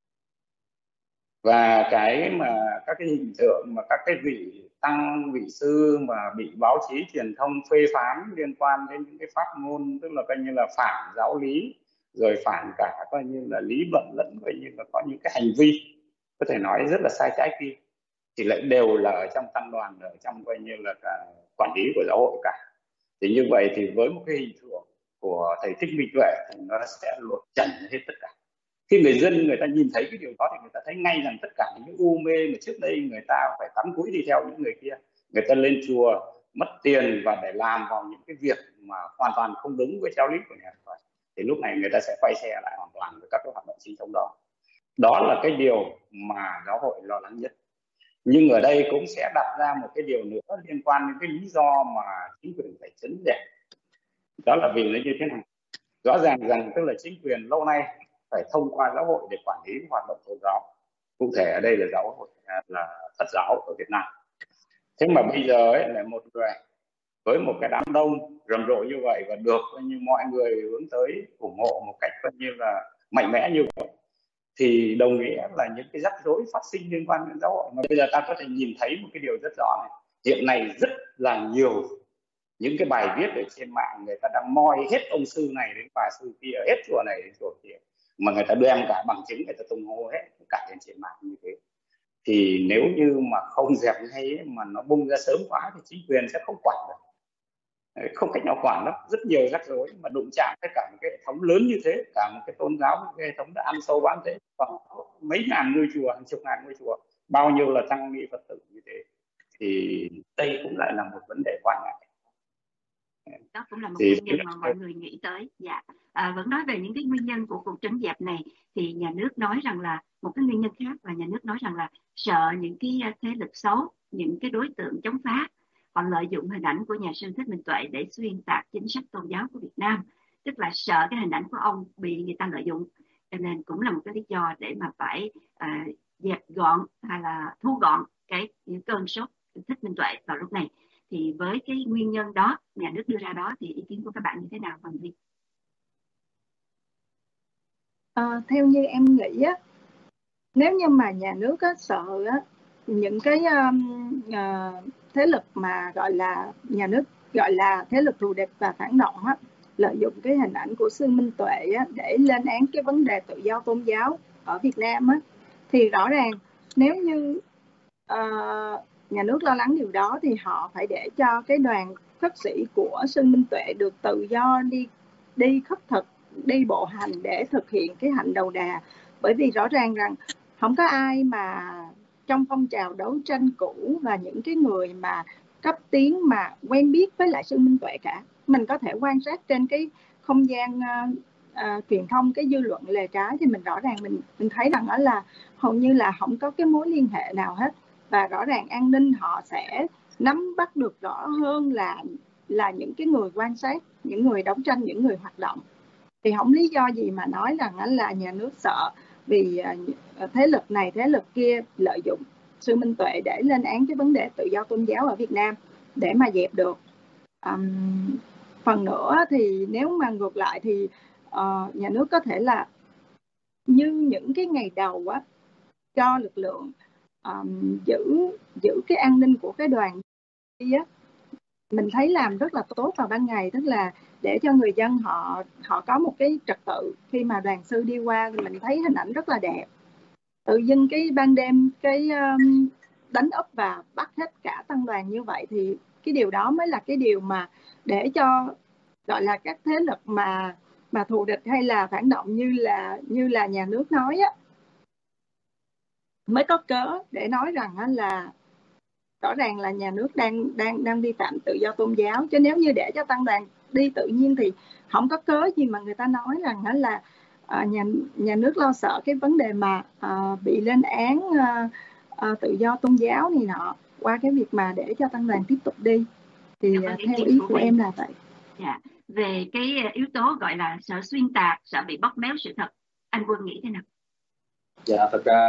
B: Và cái mà các cái hình tượng mà các cái vị tăng, vị sư mà bị báo chí truyền thông phê phán liên quan đến những cái phát ngôn, tức là coi như là phản giáo lý, rồi phản cả coi như là lý luận lẫn coi như là có những cái hành vi có thể nói rất là sai trái kia, thì lại đều là ở trong tăng đoàn, ở trong coi như là cả quản lý của giáo hội cả. Thì như vậy thì với một cái hình tượng của thầy Thích Minh Tuệ thì nó sẽ lột trần hết tất cả. Khi người dân người ta nhìn thấy cái điều đó thì người ta thấy ngay rằng tất cả những u mê mà trước đây người ta phải cắm cúi đi theo những người kia, người ta lên chùa mất tiền và để làm vào những cái việc mà hoàn toàn không đúng với giáo lý của nhà Phật, thì lúc này người ta sẽ quay xe lại hoàn toàn với các cái hoạt động chính thống đó. Đó là cái điều mà giáo hội lo lắng nhất. Nhưng ở đây cũng sẽ đặt ra một cái điều nữa liên quan đến cái lý do mà chính quyền phải chấn dẹp. Đó là vì nó như thế này. Rõ ràng rằng tức là chính quyền lâu nay phải thông qua giáo hội để quản lý hoạt động tôn giáo. Cụ thể ở đây là giáo hội là Phật giáo ở Việt Nam. Thế mà bây giờ ấy, là một người với một cái đám đông rầm rộ như vậy và được như mọi người hướng tới ủng hộ một cách coi như là mạnh mẽ như vậy, thì đồng nghĩa là những cái rắc rối phát sinh liên quan đến giáo hội. Mà bây giờ ta có thể nhìn thấy một cái điều rất rõ này, hiện nay rất là nhiều những cái bài viết ở trên mạng, người ta đang moi hết ông sư này đến bà sư kia, hết chùa này đến chùa kia, mà người ta đem cả bằng chứng, người ta tung hô hết cả lên trên mạng như thế. Thì nếu như mà không dẹp ngay mà nó bung ra sớm quá thì chính quyền sẽ không quản được, không cách nào quản đâu. Rất nhiều rắc rối mà đụng chạm tất cả một cái hệ thống lớn như thế, cả một cái tôn giáo, một cái hệ thống đã ăn sâu bám thế, còn mấy ngàn ngôi chùa, hàng chục ngàn ngôi chùa, bao nhiêu là tăng ni Phật tử như thế, thì đây cũng lại là một vấn đề quan ngại.
A: Đó cũng là một
B: thì
A: nguyên nhân mà mọi người nghĩ tới. Dạ. À, vẫn nói về những cái nguyên nhân của cuộc trấn dẹp này, thì nhà nước nói rằng là một cái nguyên nhân khác là nhà nước nói rằng là sợ những cái thế lực xấu, những cái đối tượng chống phá, họ lợi dụng hình ảnh của nhà sư Thích Minh Tuệ để xuyên tạc chính sách tôn giáo của Việt Nam, tức là sợ cái hình ảnh của ông bị người ta lợi dụng, cho nên cũng là một cái lý do để mà phải à, dẹp gọn hay là thu gọn cái những cơn sốt Thích Minh Tuệ vào lúc này. Thì với cái nguyên nhân đó, nhà nước đưa ra đó, thì ý kiến của các bạn như thế nào, Hoàng Vy?
C: À, theo như em nghĩ á, nếu như mà nhà nước á, sợ á, những cái um, uh, thế lực mà gọi là nhà nước gọi là thế lực thù địch và phản động á, lợi dụng cái hình ảnh của sư Minh Tuệ á, để lên án cái vấn đề tự do tôn giáo ở Việt Nam á, thì rõ ràng nếu như uh, nhà nước lo lắng điều đó thì họ phải để cho cái đoàn khất sĩ của sư Minh Tuệ được tự do đi đi khất thực, đi bộ hành để thực hiện cái hạnh đầu đà. Bởi vì rõ ràng rằng không có ai mà trong phong trào đấu tranh cũ và những cái người mà cấp tiến mà quen biết với lại sư Minh Tuệ cả. Mình có thể quan sát trên cái không gian uh, uh, truyền thông, cái dư luận lề trái, thì mình rõ ràng mình mình thấy rằng đó là hầu như là không có cái mối liên hệ nào hết. Và rõ ràng an ninh họ sẽ nắm bắt được rõ hơn là là những cái người quan sát, những người đấu tranh, những người hoạt động. Thì không lý do gì mà nói rằng là nhà nước sợ vì thế lực này thế lực kia lợi dụng sư Minh Tuệ để lên án cái vấn đề tự do tôn giáo ở Việt Nam để mà dẹp được. Um, phần nữa thì nếu mà ngược lại thì uh, nhà nước có thể là như những cái ngày đầu á, cho lực lượng um, giữ giữ cái an ninh của cái đoàn đi á, mình thấy làm rất là tốt vào ban ngày, tức là để cho người dân họ họ có một cái trật tự. Khi mà đoàn sư đi qua thì mình thấy hình ảnh rất là đẹp. Tự dưng cái ban đêm cái um, đánh úp và bắt hết cả tăng đoàn như vậy, thì cái điều đó mới là cái điều mà để cho gọi là các thế lực mà mà thù địch hay là phản động như là như là nhà nước nói á, mới có cớ để nói rằng là rõ ràng là nhà nước đang đang đang vi phạm tự do tôn giáo. Chứ nếu như để cho tăng đoàn đi tự nhiên thì không có cớ gì mà người ta nói rằng là à, nhà nhà nước lo sợ cái vấn đề mà à, bị lên án à, à, tự do tôn giáo này nọ qua cái việc mà để cho tăng đoàn tiếp tục đi. Thì à, theo ý của em là vậy.
A: Dạ. Về cái yếu tố gọi là sợ xuyên tạc, sợ bị bóp méo sự thật, anh Quân nghĩ thế nào?
D: Dạ, thật ra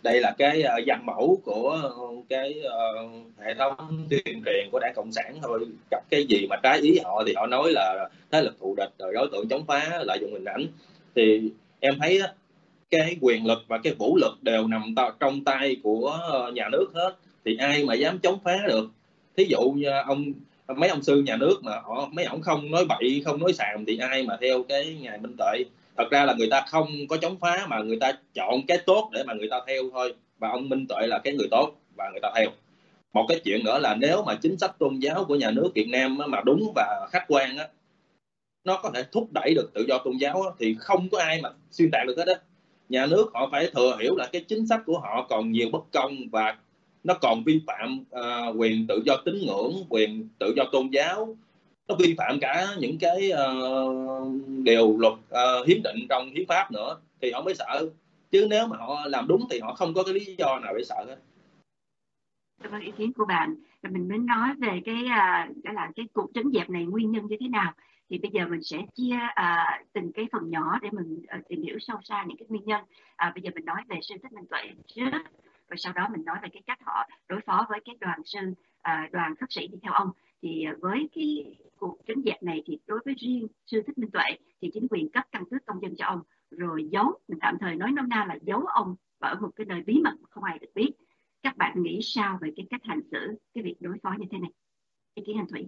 D: đây là cái uh, danh mẫu của uh, cái uh, hệ thống tuyên truyền của Đảng Cộng sản thôi. Gặp cái gì mà trái ý họ thì họ nói là thế lực thù địch, rồi đối tượng chống phá, lợi dụng hình ảnh. Thì em thấy đó, cái quyền lực và cái vũ lực đều nằm trong tay của nhà nước hết, thì ai mà dám chống phá được. Thí dụ như ông mấy ông sư nhà nước mà họ mấy ông không nói bậy, không nói xàm thì ai mà theo cái ngài Minh Tuệ. Thật ra là người ta không có chống phá mà người ta chọn cái tốt để mà người ta theo thôi, và ông Minh Tuệ là cái người tốt và người ta theo. Một cái chuyện nữa là nếu mà chính sách tôn giáo của nhà nước Việt Nam mà đúng và khách quan á, nó có thể thúc đẩy được tự do tôn giáo á, thì không có ai mà xuyên tạc được hết á. Nhà nước họ phải thừa hiểu là cái chính sách của họ còn nhiều bất công và nó còn vi phạm uh, quyền tự do tín ngưỡng, quyền tự do tôn giáo, nó vi phạm cả những cái uh, điều luật uh, hiến định trong hiến pháp nữa, thì họ mới sợ. Chứ nếu mà họ làm đúng thì họ không có cái lý do nào để sợ hết.
A: Cảm ơn ý kiến của bạn. Rồi mình mới nói về cái uh, là cái cuộc trấn dẹp này nguyên nhân như thế nào. Thì bây giờ mình sẽ chia uh, từng cái phần nhỏ để mình uh, tìm hiểu sâu xa những cái nguyên nhân. Uh, bây giờ mình nói về sư Thích Minh Tuệ trước, rồi sau đó mình nói về cái cách họ đối phó với cái đoàn sư, uh, đoàn khất sĩ đi theo ông. Thì uh, với cái cuộc trấn dẹp này thì đối với riêng sư Thích Minh Tuệ thì chính quyền cấp căn cước công dân cho ông, rồi giấu, mình tạm thời nói nôm na là giấu ông ở một cái nơi bí mật không ai được biết. Các bạn nghĩ sao về cái cách hành xử, cái việc đối phó như thế này? Ý kiến Anh Thủy.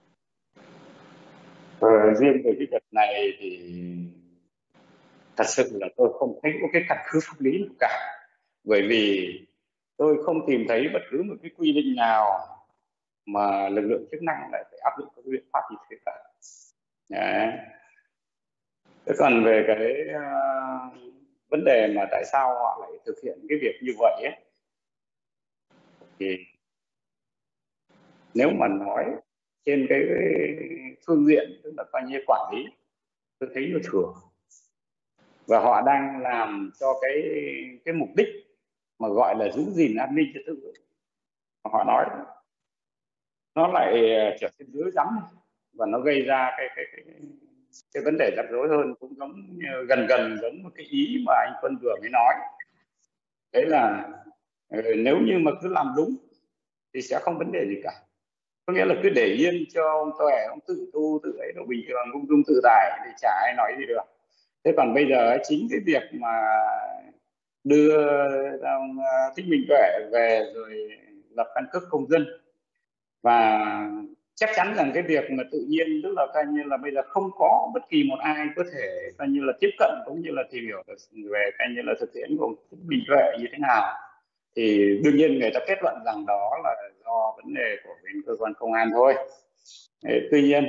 B: Ờ, riêng về cái việc này thì thật sự là tôi không thấy có cái căn cứ pháp lý nào cả, bởi vì tôi không tìm thấy bất cứ một cái quy định nào mà lực lượng chức năng lại phải áp dụng các biện pháp như thế cả. Đấy. Thế còn về cái uh, vấn đề mà tại sao họ lại thực hiện cái việc như vậy ấy, thì nếu mà nói trên cái, cái phương diện tức là coi như quản lý, tôi thấy nó thừa, và họ đang làm cho cái cái mục đích mà gọi là giữ gìn an ninh trật tự. Họ nói nó lại trở nên rối rắm và nó gây ra cái cái cái cái vấn đề rắc rối hơn, cũng giống gần gần giống một cái ý mà anh Quân vừa mới nói, đấy là nếu như mà cứ làm đúng thì sẽ không vấn đề gì cả, có nghĩa là cứ để yên cho ông Tuệ ông tự tu tự ấy nó bình thường, ung dung tự tại thì chả ai nói gì được. Thế còn bây giờ chính cái việc mà đưa ông Thích Minh Tuệ về rồi lập căn cước công dân, và chắc chắn rằng cái việc mà tự nhiên tức là coi như là bây giờ không có bất kỳ một ai có thể coi như là tiếp cận cũng như là tìm hiểu về coi như là thực tiễn của Thích Minh Tuệ như thế nào, thì đương nhiên người ta kết luận rằng đó là do vấn đề của bên cơ quan công an thôi. Tuy nhiên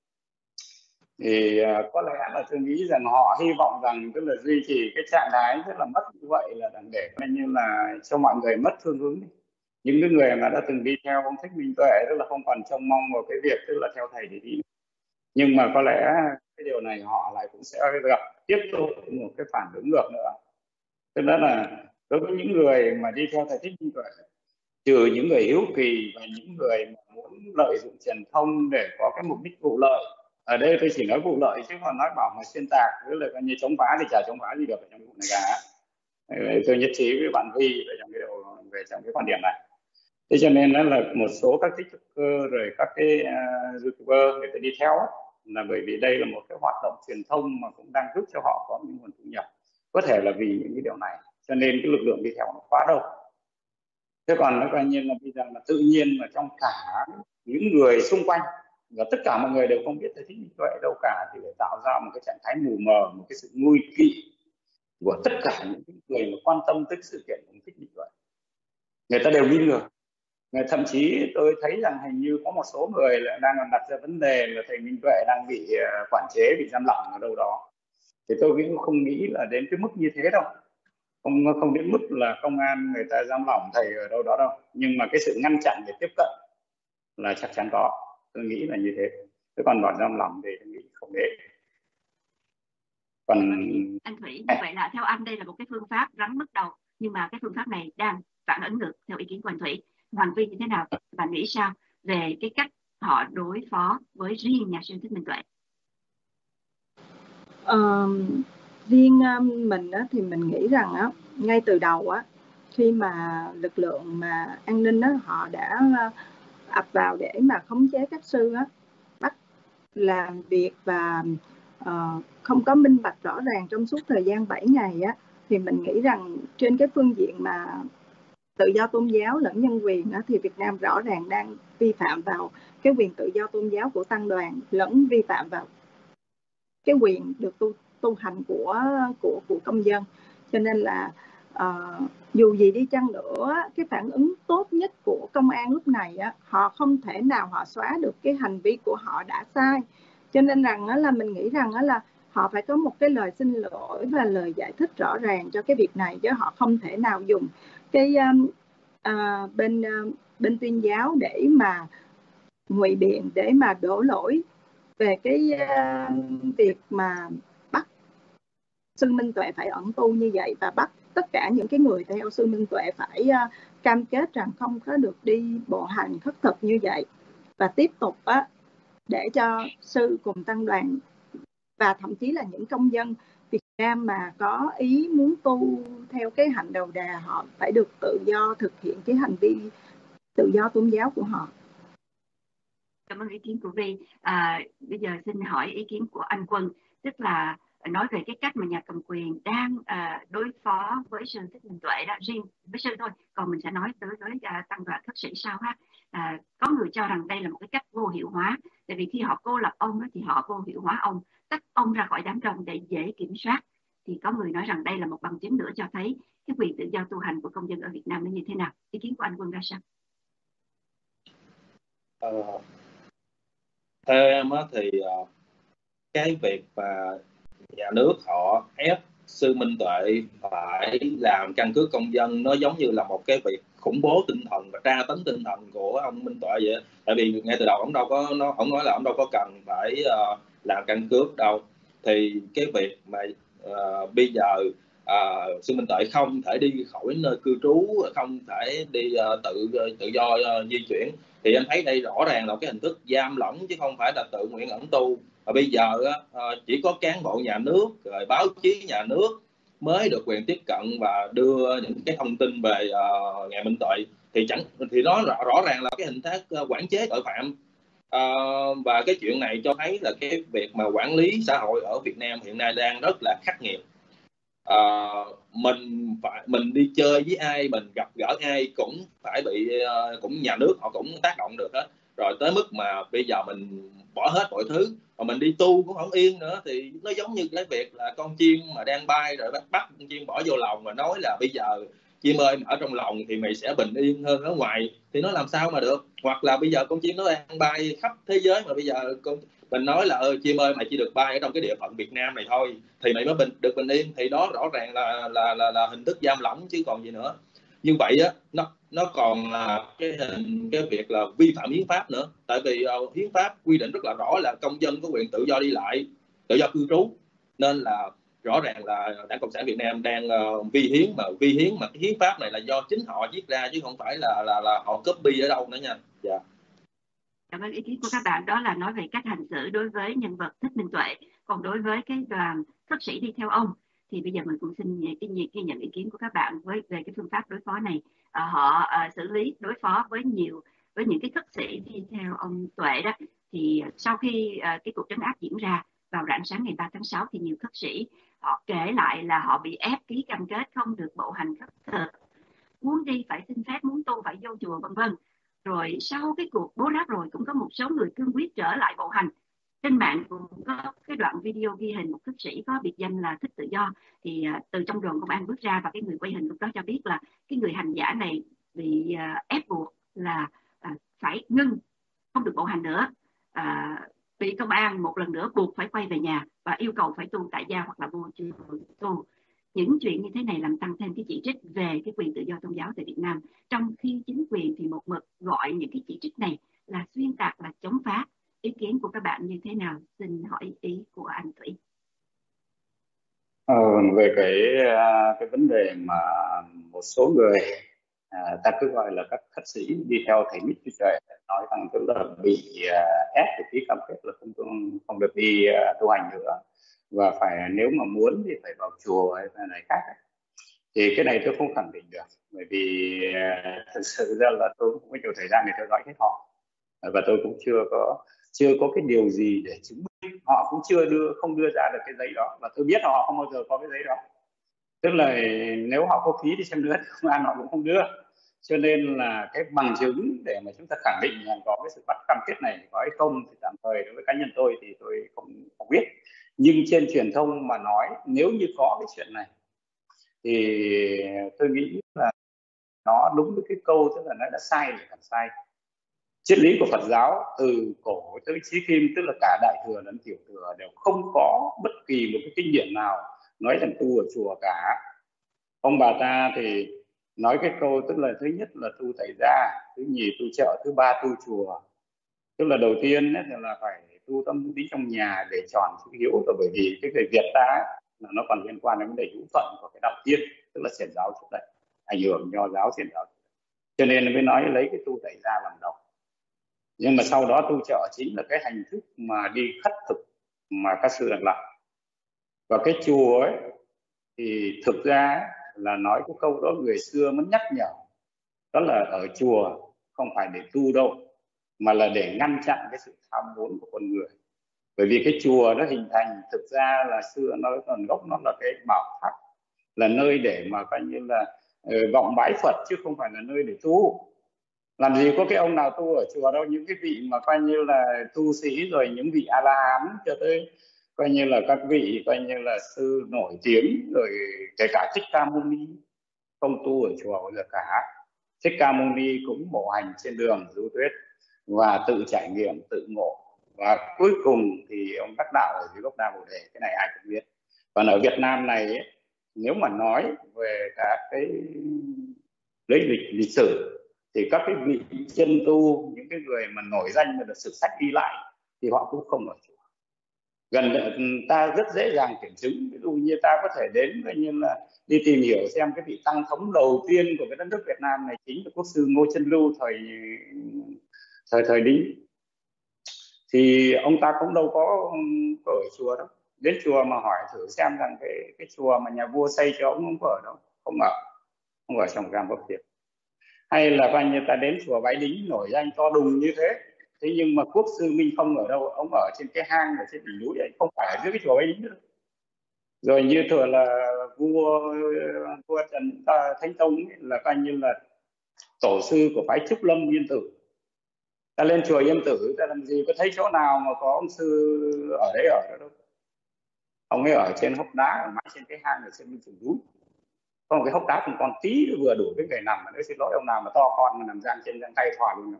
B: thì uh, có lẽ là tôi nghĩ rằng họ hy vọng rằng tức là duy trì cái trạng thái rất là mất như vậy là để coi như là cho mọi người mất phương hướng. Những cái người mà đã từng đi theo ông Thích Minh Tuệ tức là không còn trông mong vào cái việc tức là theo thầy để đi, nhưng mà có lẽ cái điều này họ lại cũng sẽ gặp tiếp tục một cái phản ứng ngược nữa, tức là đối với những người mà đi theo thầy Thích Minh Tuệ, trừ những người hiếu kỳ và những người mà muốn lợi dụng truyền thông để có cái mục đích vụ lợi, ở đây tôi chỉ nói vụ lợi chứ còn nói bảo mà xuyên tạc tức là coi như chống phá thì chả chống phá gì được ở trong vụ này cả. Tôi nhất trí với bạn Vi về trong cái điều về trong cái quan điểm này. Thế cho nên đó là một số các tiktoker rồi các cái uh, youtuber người ta đi theo là bởi vì đây là một cái hoạt động truyền thông mà cũng đang giúp cho họ có những nguồn thu nhập, có thể là vì những cái điều này cho nên cái lực lượng đi theo nó quá đông. Thế còn nó coi như là bây giờ là tự nhiên mà trong cả những người xung quanh và tất cả mọi người đều không biết thầy Thích Minh Tuệ đâu cả, thì để tạo ra một cái trạng thái mù mờ, một cái sự nguy kỵ của tất cả những người mà quan tâm tới sự kiện của Thích Minh Tuệ. Người ta đều nghi ngờ, thậm chí tôi thấy rằng hình như có một số người lại đang đặt ra vấn đề là thầy Minh Tuệ đang bị quản chế, bị giam lỏng ở đâu đó, thì tôi cũng không nghĩ là đến cái mức như thế đâu, không không đến mức là công an người ta giam lỏng thầy ở đâu đó đâu, nhưng mà cái sự ngăn chặn để tiếp cận là chắc chắn có, tôi nghĩ là như thế. Thế còn bọn giam lỏng thì tôi nghĩ không để.
A: Còn anh Thủy, như vậy là theo anh đây là một cái phương pháp rắn mất đầu, nhưng mà cái phương pháp này đang phản ứng ngược theo ý kiến của anh Thủy. Hoàng Vi như thế nào? Bạn nghĩ sao về cái cách họ đối phó với riêng nhà sư Thích Minh Tuệ?
C: Uh, riêng uh, mình á, thì mình nghĩ rằng á, ngay từ đầu á, khi mà lực lượng mà an ninh đó họ đã ập vào để mà khống chế các sư á, bắt làm việc và uh, không có minh bạch rõ ràng trong suốt thời gian bảy ngày á, thì mình nghĩ rằng trên cái phương diện mà tự do tôn giáo lẫn nhân quyền á, thì Việt Nam rõ ràng đang vi phạm vào cái quyền tự do tôn giáo của tăng đoàn, lẫn vi phạm vào cái quyền được tu tu hành của của của công dân. Cho nên là uh, dù gì đi chăng nữa, cái phản ứng tốt nhất của công an lúc này á, họ không thể nào họ xóa được cái hành vi của họ đã sai. Cho nên rằng á, là mình nghĩ rằng á, là họ phải có một cái lời xin lỗi và lời giải thích rõ ràng cho cái việc này, chứ họ không thể nào dùng cái uh, uh, bên uh, bên tuyên giáo để mà ngụy biện, để mà đổ lỗi về cái uh, việc mà bắt sư Minh Tuệ phải ẩn tu như vậy, và bắt tất cả những cái người theo sư Minh Tuệ phải uh, cam kết rằng không có được đi bộ hành khất thực như vậy, và tiếp tục á, để cho sư cùng tăng đoàn và thậm chí là những công dân Việt Nam mà có ý muốn tu theo cái hạnh đầu đà, họ phải được tự do thực hiện cái hành vi tự do tôn giáo của họ.
A: Cảm ơn ý kiến của Vi. À, bây giờ xin hỏi ý kiến của anh Quân, tức là nói về cái cách mà nhà cầm quyền đang à, đối phó với sư Thích Minh Tuệ đó, riêng với sư thôi, còn mình sẽ nói tới với à, tăng đoàn khất sĩ sau ha. À, có người cho rằng đây là một cái cách vô hiệu hóa, tại vì khi họ cô lập ông đó, thì họ vô hiệu hóa ông, tách ông ra khỏi đám đông để dễ kiểm soát. Thì có người nói rằng đây là một bằng chứng nữa cho thấy cái quyền tự do tu hành của công dân ở Việt Nam nó như thế nào. Ý kiến của anh Quân ra sao?
D: Ờ, theo em á, thì uh, cái việc mà nhà nước họ ép sư Minh Tuệ phải làm căn cước công dân, nó giống như là một cái việc khủng bố tinh thần và tra tấn tinh thần của ông Minh Tuệ vậy. Tại vì ngay từ đầu ông đâu có nó ông nói là ông đâu có cần phải uh, làm căn cước đâu. Thì cái việc mà uh, bây giờ uh, sư Minh Tuệ không thể đi khỏi nơi cư trú, không thể đi uh, tự tự do uh, di chuyển, thì em thấy đây rõ ràng là cái hình thức giam lỏng chứ không phải là tự nguyện ẩn tu. Và bây giờ chỉ có cán bộ nhà nước, rồi báo chí nhà nước mới được quyền tiếp cận và đưa những cái thông tin về uh, Ngài Minh Tuệ, thì chẳng thì nó rõ, rõ ràng là cái hình thức uh, quản chế tội phạm. Uh, và cái chuyện này cho thấy là cái việc mà quản lý xã hội ở Việt Nam hiện nay đang rất là khắc nghiệt. Uh, mình phải mình đi chơi với ai, mình gặp gỡ ai cũng phải bị uh, cũng nhà nước họ cũng tác động được hết. Rồi tới mức mà bây giờ mình bỏ hết mọi thứ mà mình đi tu cũng không yên nữa, thì nó giống như cái việc là con chim mà đang bay rồi bắt bắt con chim bỏ vô lồng và nói là bây giờ chim ơi ở trong lòng thì mày sẽ bình yên hơn ở ngoài, thì nó làm sao mà được. Hoặc là bây giờ con chim nó đang bay khắp thế giới mà bây giờ con mình nói là ơi chim ơi mày chỉ được bay ở trong cái địa phận Việt Nam này thôi thì mày mới bình, được bình yên, thì đó rõ ràng là là là, là hình thức giam lỏng chứ còn gì nữa. Như vậy á, nó nó còn là cái hình cái việc là vi phạm hiến pháp nữa. Tại vì uh, hiến pháp quy định rất là rõ là công dân có quyền tự do đi lại, tự do cư trú, nên là rõ ràng là Đảng Cộng sản Việt Nam đang uh, vi hiến, mà vi hiến mà cái hiến pháp này là do chính họ viết ra chứ không phải là là là họ copy ở đâu nữa nha. Dạ. Yeah.
A: Cảm ơn ý kiến của các bạn, đó là nói về cách hành xử đối với nhân vật Thích Minh Tuệ. Còn đối với cái đoàn khất sĩ đi theo ông thì bây giờ mình cũng xin ghi nhận ý kiến của các bạn với về cái phương pháp đối phó này. À, họ à, xử lý đối phó với nhiều với những cái khất sĩ đi theo ông Tuệ đó, thì sau khi à, cái cuộc trấn áp diễn ra vào rạng sáng ngày ba tháng sáu thì nhiều khất sĩ họ kể lại là họ bị ép ký cam kết không được bộ hành khất thực, muốn đi phải xin phép, muốn tu phải vô chùa, vân vân. Rồi sau cái cuộc bố ráp rồi cũng có một số người cương quyết trở lại bộ hành. Trên mạng cũng có cái đoạn video ghi hình một khất sĩ có biệt danh là Thích Tự Do, thì uh, từ trong đồn công an bước ra, và cái người quay hình lúc đó cho biết là cái người hành giả này bị uh, ép buộc là uh, phải ngưng, không được bộ hành nữa, uh, bị công an một lần nữa buộc phải quay về nhà và yêu cầu phải tu tại gia hoặc là vô chùa tu. Những chuyện như thế này làm tăng thêm cái chỉ trích về cái quyền tự do tôn giáo tại Việt Nam, trong khi chính quyền thì một mực gọi những cái chỉ trích này là xuyên tạc, là chống phá. Ý kiến của các bạn như thế nào? Xin hỏi ý của anh Thủy.
B: Ờ, về cái cái vấn đề mà một số người à, ta cứ gọi là các khất sĩ đi theo thầy Thích Minh Tuệ, nói rằng tức là bị uh, ép để ký cam kết là không không được đi uh, tu hành nữa, và phải nếu mà muốn thì phải vào chùa hay là này khác ấy. Thì cái này tôi không khẳng định được, bởi vì uh, thực sự ra là tôi cũng không có nhiều thời gian để theo dõi hết họ, và tôi cũng chưa có chưa có cái điều gì để chứng minh. Họ cũng chưa đưa không đưa ra được cái giấy đó, và tôi biết họ không bao giờ có cái giấy đó. Tức là nếu họ có ký đi xem nữa thì công an họ cũng không đưa. Cho nên là cái bằng chứng để mà chúng ta khẳng định rằng có cái sự bắt cam kết này có hay không thì tạm thời đối với cá nhân tôi thì tôi không, không biết. Nhưng trên truyền thông mà nói nếu như có cái chuyện này thì tôi nghĩ là nó đúng với cái câu, tức là nó đã sai thì càng sai. Triết lý của Phật giáo từ cổ tới Chí Kim, tức là cả Đại Thừa lẫn Tiểu Thừa, đều không có bất kỳ một cái kinh điển nào nói rằng tu ở chùa cả. Ông bà ta thì nói cái câu tức là thứ nhất là tu tại gia, thứ nhì tu chợ, thứ ba tu chùa. Tức là đầu tiên ấy, là phải tu tâm tí trong nhà để tròn chữ hiếu, rồi bởi vì cái người Việt ta là nó còn liên quan đến vấn đề hữu thuận của cái đạo tiên, tức là xiển giáo trước đây, ảnh hưởng nho giáo xiển giáo, cho nên mới nói lấy cái tu tại gia làm đầu. Nhưng mà sau đó tu chợ chính là cái hành thức mà đi khất thực mà các sư đang làm. Và cái chùa ấy thì thực ra là nói cái câu đó người xưa muốn nhắc nhở, đó là ở chùa không phải để tu đâu, mà là để ngăn chặn cái sự tham muốn của con người. Bởi vì cái chùa nó hình thành thực ra là xưa nó nguồn gốc nó là cái bảo tháp, là nơi để mà coi như là uh, vọng bái Phật, chứ không phải là nơi để tu. Làm gì có cái ông nào tu ở chùa đâu. Những cái vị mà coi như là tu sĩ, rồi những vị A La Hán cho tới coi như là các vị coi như là sư nổi tiếng, rồi kể cả Thích Ca Mâu Ni không tu ở chùa bao giờ cả. Thích Ca Mâu Ni cũng bộ hành trên đường du tuyết và tự trải nghiệm, tự ngộ, và cuối cùng thì ông đắc đạo ở dưới gốc đa Bồ Đề. Cái này ai cũng biết. Còn ở Việt Nam này ấy, nếu mà nói về các cái lấy lịch lịch sử thì các cái vị chân tu, những cái người mà nổi danh mà được sử sách ghi lại thì họ cũng không ở chùa. Gần ta rất dễ dàng kiểm chứng. Ví dụ như ta có thể đến coi như là đi tìm hiểu xem cái vị tăng thống đầu tiên của cái đất nước Việt Nam này chính là quốc sư Ngô Chân Lưu thời thời thời Đinh. Thì ông ta cũng đâu có, có ở chùa đâu. Đến chùa mà hỏi thử xem rằng cái cái chùa mà nhà vua xây cho ông không có ở đâu, không ở, không ở trong Cam Vấp Việt. Hay là coi như ta đến chùa Bái Đính nổi danh to đùng như thế, thế nhưng mà quốc sư Minh Không ở đâu? Ông ở trên cái hang ở trên đỉnh núi ấy, không phải ở dưới cái chùa Bái Đính nữa. Rồi như thừa là vua vua Trần Thánh Tông ấy, là coi như là tổ sư của phái Trúc Lâm Yên Tử. Ta lên chùa Yên Tử ta làm gì có thấy chỗ nào mà có ông sư ở đấy ở đâu. Ông ấy ở trên hốc đá, ở mãi trên cái hang ở trên đỉnh núi. Có một cái hốc đá cũng còn tí vừa đủ cái người nằm, mà nếu xin lỗi ông nào mà to con mà nằm giang trên giang tay thòa luôn.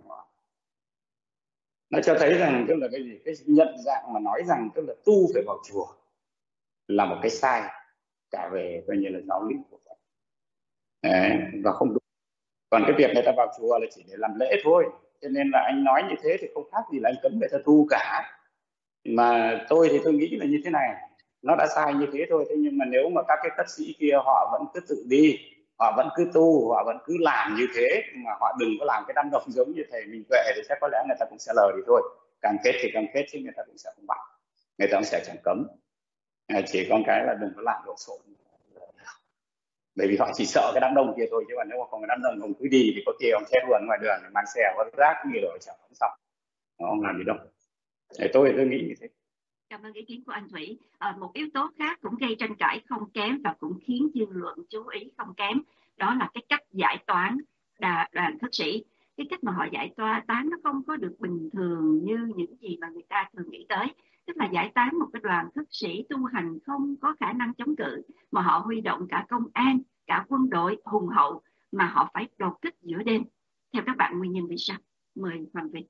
B: Nó cho thấy rằng tức là cái gì, cái nhận dạng mà nói rằng tức là tu phải vào chùa là một cái sai cả về coi như là giáo lý của Phật. Đấy, và không đúng. Còn cái việc người ta vào chùa là chỉ để làm lễ thôi, cho nên là anh nói như thế thì không khác gì là anh cấm người ta tu cả. Mà tôi thì tôi nghĩ là như thế này, nó đã sai như thế thôi. Thế nhưng mà nếu mà các cái tất sĩ kia họ vẫn cứ tự đi, họ vẫn cứ tu, họ vẫn cứ làm như thế, mà họ đừng có làm cái đám đông giống như thầy Minh Tuệ, thì chắc có lẽ người ta cũng sẽ lời đi thôi. Càng kết thì càng kết, chứ người ta cũng sẽ không bắt, người ta cũng sẽ chẳng cấm. Chỉ có cái là đừng có làm lộn xộn, bởi vì họ chỉ sợ cái đám đông kia thôi, chứ còn nếu mà không cái đám đông không cứ đi thì có kia ông chết luôn ngoài đường, mang xe có rác như rồi chở không xong, ông làm gì đâu. Để tôi tôi nghĩ như thế.
A: Cảm ơn ý kiến của anh Thủy. À, một yếu tố khác cũng gây tranh cãi không kém và cũng khiến dư luận chú ý không kém, đó là cái cách giải toán đà, đoàn khất sĩ. Cái cách mà họ giải toán nó không có được bình thường như những gì mà người ta thường nghĩ tới. Tức là giải tán một cái đoàn khất sĩ tu hành không có khả năng chống cự, mà họ huy động cả công an, cả quân đội hùng hậu, mà họ phải đột kích giữa đêm. Theo các bạn nguyên nhân vì sao? Mời Hoàng Việt.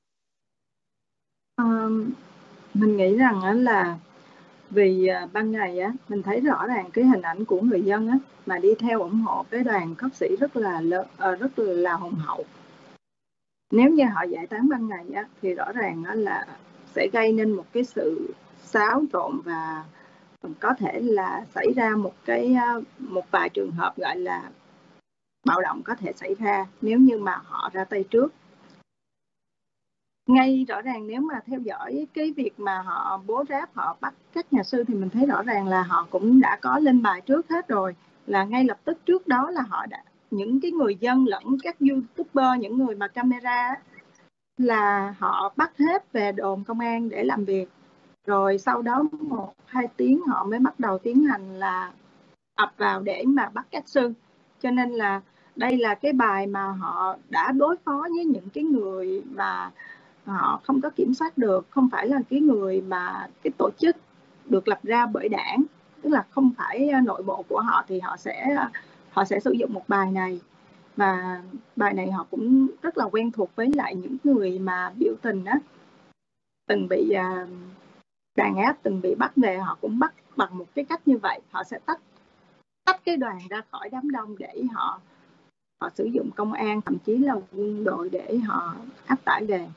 C: Um, mình nghĩ rằng là vì ban ngày á, mình thấy rõ ràng cái hình ảnh của người dân á, mà đi theo ủng hộ cái đoàn khất sĩ rất là lớn, rất là hùng hậu. Nếu như họ giải tán ban ngày á, thì rõ ràng á, là sẽ gây nên một cái sự xáo trộn, và có thể là xảy ra một cái một vài trường hợp gọi là bạo động có thể xảy ra nếu như mà họ ra tay trước. Ngay rõ ràng nếu mà theo dõi cái việc mà họ bố ráp, họ bắt các nhà sư, thì mình thấy rõ ràng là họ cũng đã có lên bài trước hết rồi. là ngay lập tức trước đó là họ đã, những cái người dân lẫn các YouTuber, những người mà camera là họ bắt hết về đồn công an để làm việc. Rồi sau đó một hai tiếng họ mới bắt đầu tiến hành là ập vào để mà bắt các sư. Cho nên là đây là cái bài mà họ đã đối phó với những cái người mà họ không có kiểm soát được, không phải là cái người mà cái tổ chức được lập ra bởi đảng, tức là không phải nội bộ của họ, thì họ sẽ họ sẽ sử dụng một bài này. Và bài này họ cũng rất là quen thuộc với lại những người mà biểu tình á, từng bị uh, đàn áp, từng bị bắt về, họ cũng bắt bằng một cái cách như vậy. Họ sẽ tách tách cái đoàn ra khỏi đám đông để họ họ sử dụng công an, thậm chí là quân đội để họ áp tải về.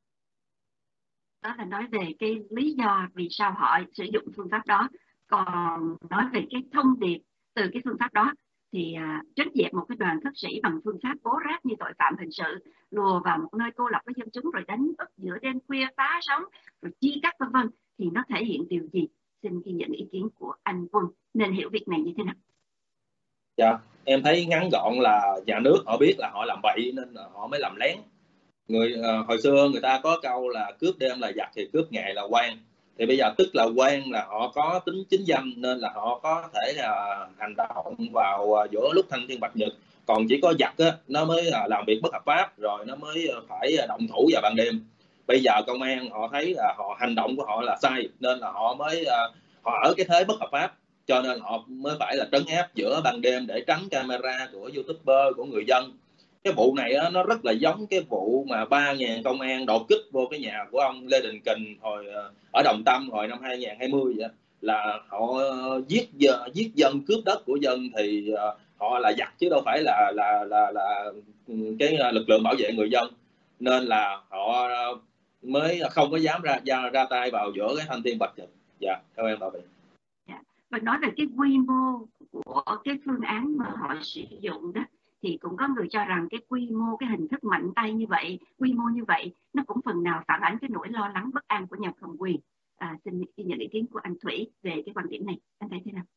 A: Đó là nói về cái lý do vì sao họ sử dụng phương pháp đó. Còn nói về cái thông điệp từ cái phương pháp đó thì à, trấn dẹp một cái đoàn khất sĩ bằng phương pháp bố ráp như tội phạm hình sự, lùa vào một nơi cô lập với dân chúng rồi đánh úp giữa đêm khuya, phá sóng, rồi chia cắt vân vân, thì nó thể hiện điều gì? Xin ghi nhận ý kiến của anh Quân, nên hiểu việc này như thế nào?
D: Dạ, em thấy ngắn gọn là nhà nước họ biết là họ làm bậy nên là họ mới làm lén. Người uh, hồi xưa người ta có câu là cướp đêm là giặc thì cướp ngày là quan. Thì bây giờ tức là quan là họ có tính chính danh nên là họ có thể là hành động vào uh, giữa lúc thanh thiên bạch nhật. Còn chỉ có giặc á, nó mới uh, làm việc bất hợp pháp, rồi nó mới uh, phải động thủ vào ban đêm. Bây giờ công an họ thấy là họ hành động của họ là sai nên là họ mới uh, họ ở cái thế bất hợp pháp, cho nên họ mới phải là trấn áp giữa ban đêm để tránh camera của YouTuber, của người dân. Cái vụ này á, nó rất là giống cái vụ mà ba ngàn công an đột kích vô cái nhà của ông Lê Đình Kình hồi ở Đồng Tâm hồi năm hai không hai không vậy. Là họ giết giết dân, cướp đất của dân thì họ là giặc chứ đâu phải là là là là cái lực lượng bảo vệ người dân, nên là họ mới không có dám ra ra, ra tay vào giữa cái thanh thiên bạch nhật. Dạ, theo em bảo vậy.
A: Dạ. Và nói về cái quy mô của cái phương án mà họ sử dụng đó, thì cũng có người cho rằng cái quy mô, cái hình thức mạnh tay như vậy, quy mô như vậy, nó cũng phần nào phản ánh cái nỗi lo lắng bất an của nhà cầm quyền. À, xin nhận ý kiến của anh Thủy về cái quan điểm này, anh thấy thế nào?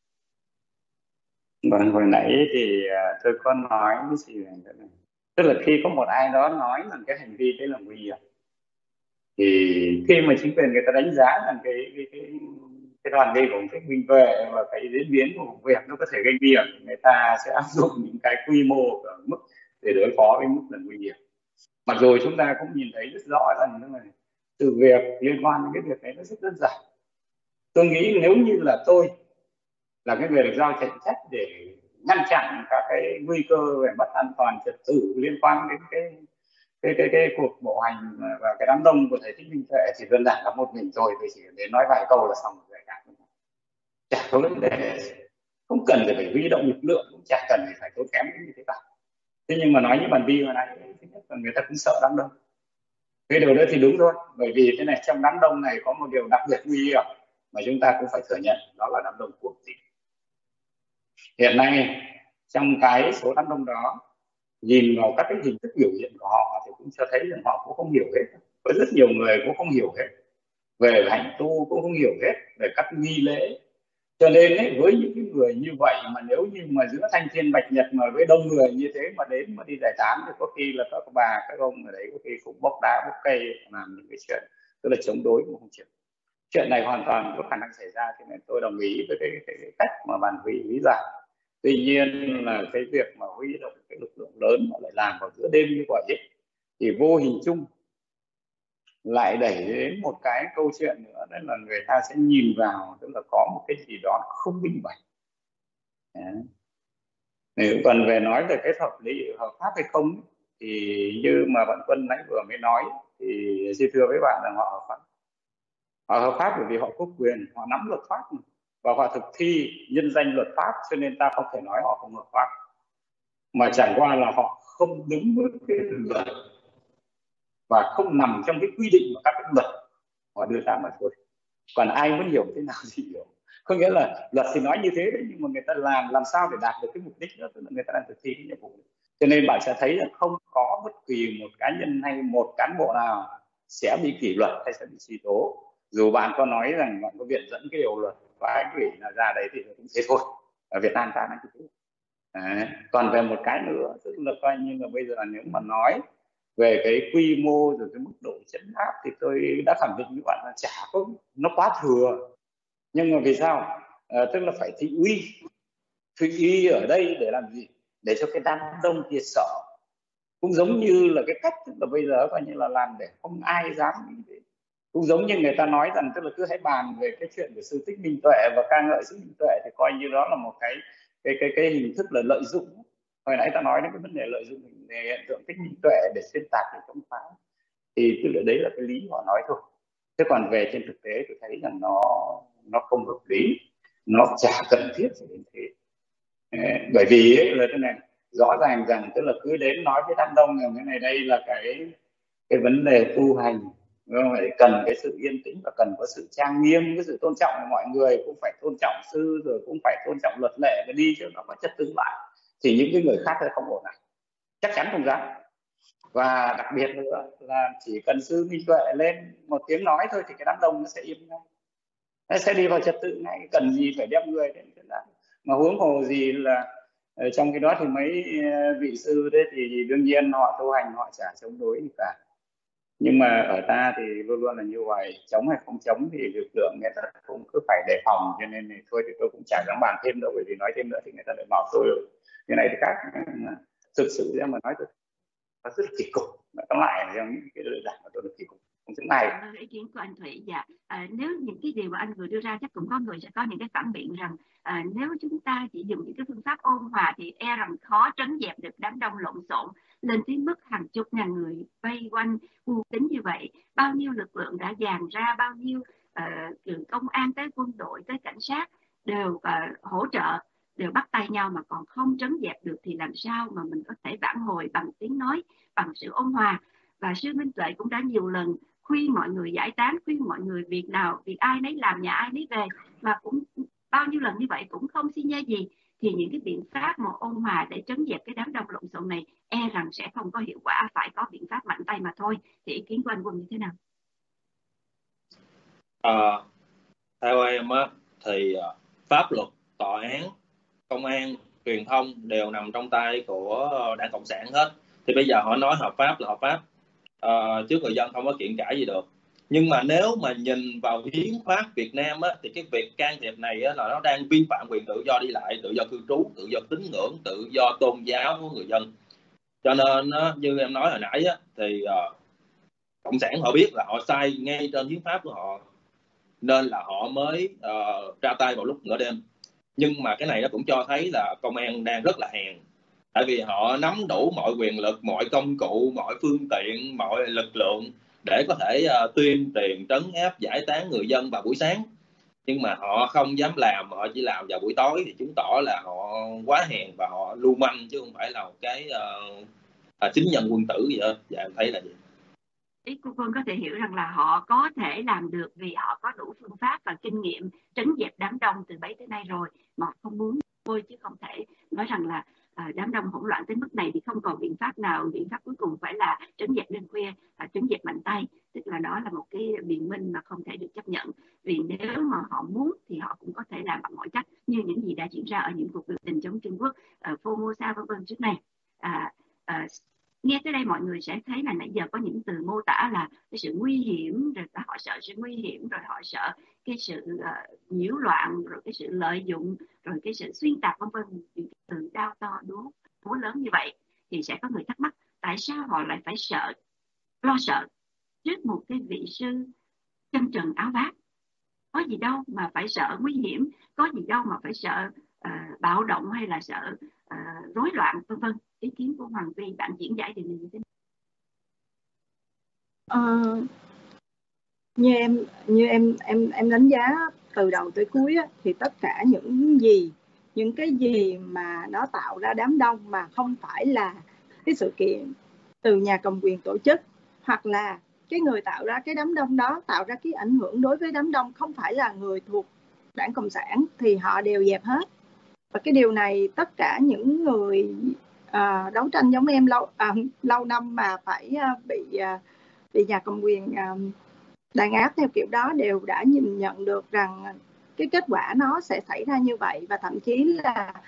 B: Vâng, hồi nãy thì tôi có nói cái gì này, tức là khi có một ai đó nói rằng cái hành vi đấy là nguy hiểm, thì khi mà chính quyền người ta đánh giá rằng cái cái cái, cái đoàn đi của cái minh vệ và cái diễn biến của vụ việc nó có thể gây nguy hiểm, người ta sẽ áp dụng những cái quy mô ở mức để đối phó với mức là nguy hiểm. Mặc dù chúng ta cũng nhìn thấy rất rõ rằng là sự việc liên quan đến cái việc này nó rất đơn giản. Tôi nghĩ nếu như là tôi là cái người được giao trọng trách để ngăn chặn các cái nguy cơ về mất an toàn trật tự liên quan đến cái cái cái cái cuộc bộ hành và cái đám đông của thầy Thích Minh Tuệ, chỉ đơn giản là một mình tôi tôi chỉ để nói vài câu là xong rồi cả, chả có vấn đề, không cần phải huy động lực lượng, cũng chả cần phải tốn kém như thế cả. Thế nhưng mà nói như bản Vi mà này, thứ nhất là người ta cũng sợ đám đông. Cái điều đó thì đúng thôi, bởi vì thế này, trong đám đông này có một điều đặc biệt nguy hiểm mà chúng ta cũng phải thừa nhận, đó là đám đông cuồng tín. Hiện nay trong cái số đám đông đó, nhìn vào các cái hình thức biểu hiện của họ thì cũng cho thấy rằng họ cũng không hiểu hết. Có rất nhiều người cũng không hiểu hết về hạnh tu, cũng không hiểu hết về các nghi lễ. Cho nên ấy, với những cái người như vậy mà nếu như mà giữa thanh thiên bạch nhật mà với đông người như thế mà đến mà đi giải tán thì có khi là các bà các ông ở đấy có khi cũng bóc đá bóc cây làm những cái chuyện tức là chống đối cũng không chịu. Chuyện này hoàn toàn có khả năng xảy ra, cho nên tôi đồng ý với cái, cái, cái cách mà bàn vị lý giải. Tuy nhiên là cái việc mà huy động cái lực lượng lớn mà lại làm vào giữa đêm như vậy ấy, thì vô hình chung lại đẩy đến một cái câu chuyện nữa, đó là người ta sẽ nhìn vào tức là có một cái gì đó không minh bạch. Nếu còn về nói về cái hợp lý hợp pháp hay không thì như mà bạn Quân nãy vừa mới nói thì xin thưa với bạn là họ hợp pháp. Họ hợp pháp bởi vì họ có quyền, họ nắm luật pháp và họ thực thi nhân danh luật pháp, cho nên ta không thể nói họ không hợp pháp, mà chẳng qua là họ không đứng với cái luật và không nằm trong cái quy định của các cái luật họ đưa ra mà thôi. Còn ai muốn hiểu thế nào thì hiểu, có nghĩa là luật thì nói như thế đấy, nhưng mà người ta làm làm sao để đạt được cái mục đích đó, tức là người ta đang thực thi cái nhiệm vụ. Cho nên bạn sẽ thấy là không có bất kỳ một cá nhân hay một cán bộ nào sẽ bị kỷ luật hay sẽ bị truy tố, dù bạn có nói rằng bạn có viện dẫn cái điều luật và anh ủy là ra đấy thì cũng thế thôi. Ở Việt Nam ta nói như thế. Đấy. Còn về một cái nữa, tức là coi như là bây giờ nếu mà nói về cái quy mô rồi cái mức độ chấn áp thì tôi đã khẳng định với bạn là chả có, nó quá thừa. Nhưng mà vì sao? À, tức là phải thị uy. Thị uy ở đây để làm gì? Để cho cái đám đông kia sợ. Cũng giống như là cái cách tức là bây giờ coi như là làm để không ai dám nghĩ đến. Cũng giống như người ta nói rằng tức là cứ hãy bàn về cái chuyện của sự tích Minh Tuệ và ca ngợi sự Minh Tuệ thì coi như đó là một cái cái cái cái hình thức là lợi dụng. Hồi nãy ta nói đến cái vấn đề lợi dụng hiện tượng tích Minh Tuệ để xuyên tạc để chống phá, thì tức là đấy là cái lý họ nói thôi. Thế còn về trên thực tế tôi thấy rằng nó nó không hợp lý, nó chả cần thiết phải đến thế. Bởi vì ấy, là thế này, rõ ràng rằng tức là cứ đến nói với đám đông rằng cái này đây là cái cái vấn đề tu hành, phải cần cái sự yên tĩnh và cần có sự trang nghiêm, cái sự tôn trọng của mọi người, cũng phải tôn trọng sư, rồi cũng phải tôn trọng luật lệ và đi cho nó có trật tự lại, thì những cái người khác thì không ổn này, chắc chắn không dám. Và đặc biệt nữa là chỉ cần sư Minh Tuệ lên một tiếng nói thôi thì cái đám đông nó sẽ im ngay, nó sẽ đi vào trật tự ngay, cần gì phải đem người đến thế nào. Mà huống hồ gì là ở trong cái đó thì mấy vị sư đấy thì đương nhiên họ tu hành họ chả chống đối gì cả. Nhưng mà ở ta thì luôn luôn là như vậy, chống hay không chống thì lực lượng người ta cũng cứ phải đề phòng, cho nên thì thôi thì tôi cũng chả dám bàn thêm đâu, bởi vì nói thêm nữa thì người ta lại bảo tôi cái này thì khác. Thực sự ra mà nói tôi nó rất là kỳ cục, mà tóm lại là những cái lời giảng của tôi là kỳ cục, không xứng này.
A: À, ý kiến của anh Thủy, dạ à, nếu những cái điều mà anh vừa đưa ra chắc cũng có người sẽ có những cái phản biện rằng à, nếu chúng ta chỉ dùng những cái phương pháp ôn hòa thì e rằng khó trấn dẹp được đám đông lộn xộn lên tới mức hàng chục ngàn người vây quanh mưu tính như vậy. Bao nhiêu lực lượng đã dàn ra, bao nhiêu uh, từ công an tới quân đội tới cảnh sát đều uh, hỗ trợ, đều bắt tay nhau mà còn không trấn dẹp được thì làm sao mà mình có thể vãn hồi bằng tiếng nói, bằng sự ôn hòa. Và sư Minh Tuệ cũng đã nhiều lần khuyên mọi người giải tán, khuyên mọi người việc nào việc ai nấy làm, nhà ai nấy về, và cũng bao nhiêu lần như vậy cũng không xi nhê gì. Thì những cái biện pháp mà ôn hòa để trấn dẹp cái đám đông lộn xộn này e rằng sẽ không có hiệu quả, phải có biện pháp mạnh tay mà thôi. Thì ý kiến của anh Quân như thế nào?
D: À, theo em á thì pháp luật, tòa án, công an, truyền thông đều nằm trong tay của Đảng Cộng sản hết. Thì bây giờ họ nói hợp pháp là hợp pháp, à, chứ người dân không có kiện cãi gì được. Nhưng mà nếu mà nhìn vào hiến pháp Việt Nam á, thì cái việc can thiệp này á, là nó đang vi phạm quyền tự do đi lại, tự do cư trú, tự do tín ngưỡng, tự do tôn giáo của người dân. Cho nên á, như em nói hồi nãy á, thì uh, Cộng sản họ biết là họ sai ngay trên hiến pháp của họ, nên là họ mới uh, ra tay vào lúc nửa đêm. Nhưng mà cái này nó cũng cho thấy là công an đang rất là hèn, tại vì họ nắm đủ mọi quyền lực, mọi công cụ, mọi phương tiện, mọi lực lượng để có thể uh, tuyên truyền, trấn áp, giải tán người dân vào buổi sáng. Nhưng mà họ không dám làm, họ chỉ làm vào buổi tối, thì chứng tỏ là họ quá hèn và họ lưu manh, chứ không phải là một cái uh, uh, chính nhân quân tử gì hết. Dạ em thấy là vậy.
A: Ý của Quân có thể hiểu rằng là họ có thể làm được vì họ có đủ phương pháp và kinh nghiệm trấn dẹp đám đông từ bấy tới nay rồi, mà không muốn thôi, chứ không thể nói rằng là à, đám đông hỗn loạn tới mức này thì không còn biện pháp nào, biện pháp cuối cùng phải là trấn dẹp đêm khuya, và trấn dẹp mạnh tay. Tức là đó là một cái biện minh mà không thể được chấp nhận, vì nếu mà họ muốn thì họ cũng có thể làm bằng mọi cách, như những gì đã diễn ra ở những cuộc biểu tình chống Trung Quốc ở Formosa vân vân trước này. À, à, nghe tới đây mọi người sẽ thấy là nãy giờ có những từ mô tả là cái sự nguy hiểm, rồi họ sợ sự nguy hiểm, rồi họ sợ cái sự uh, nhiễu loạn, rồi cái sự lợi dụng, rồi cái sự xuyên tạc vân vân, những từ đao to đúa búa lớn như vậy. Thì sẽ có người thắc mắc tại sao họ lại phải sợ, lo sợ trước một cái vị sư chân trần áo vác. Có gì đâu mà phải sợ nguy hiểm, có gì đâu mà phải sợ uh, bạo động hay là sợ uh, rối loạn vân vân. Ý kiến của Hoàng Vi, bạn diễn giải điều này như thế nào?
C: Uh, như em như em em em đánh giá từ đầu tới cuối á, thì tất cả những gì những cái gì mà nó tạo ra đám đông mà không phải là cái sự kiện từ nhà cầm quyền tổ chức, hoặc là cái người tạo ra cái đám đông đó, tạo ra cái ảnh hưởng đối với đám đông không phải là người thuộc Đảng Cộng sản, thì họ đều dẹp hết. Và cái điều này tất cả những người à, đấu tranh giống em lâu à, lâu năm mà phải à, bị à, bị nhà cầm quyền à, đàn áp theo kiểu đó đều đã nhìn nhận được rằng cái kết quả nó sẽ xảy ra như vậy. Và thậm chí là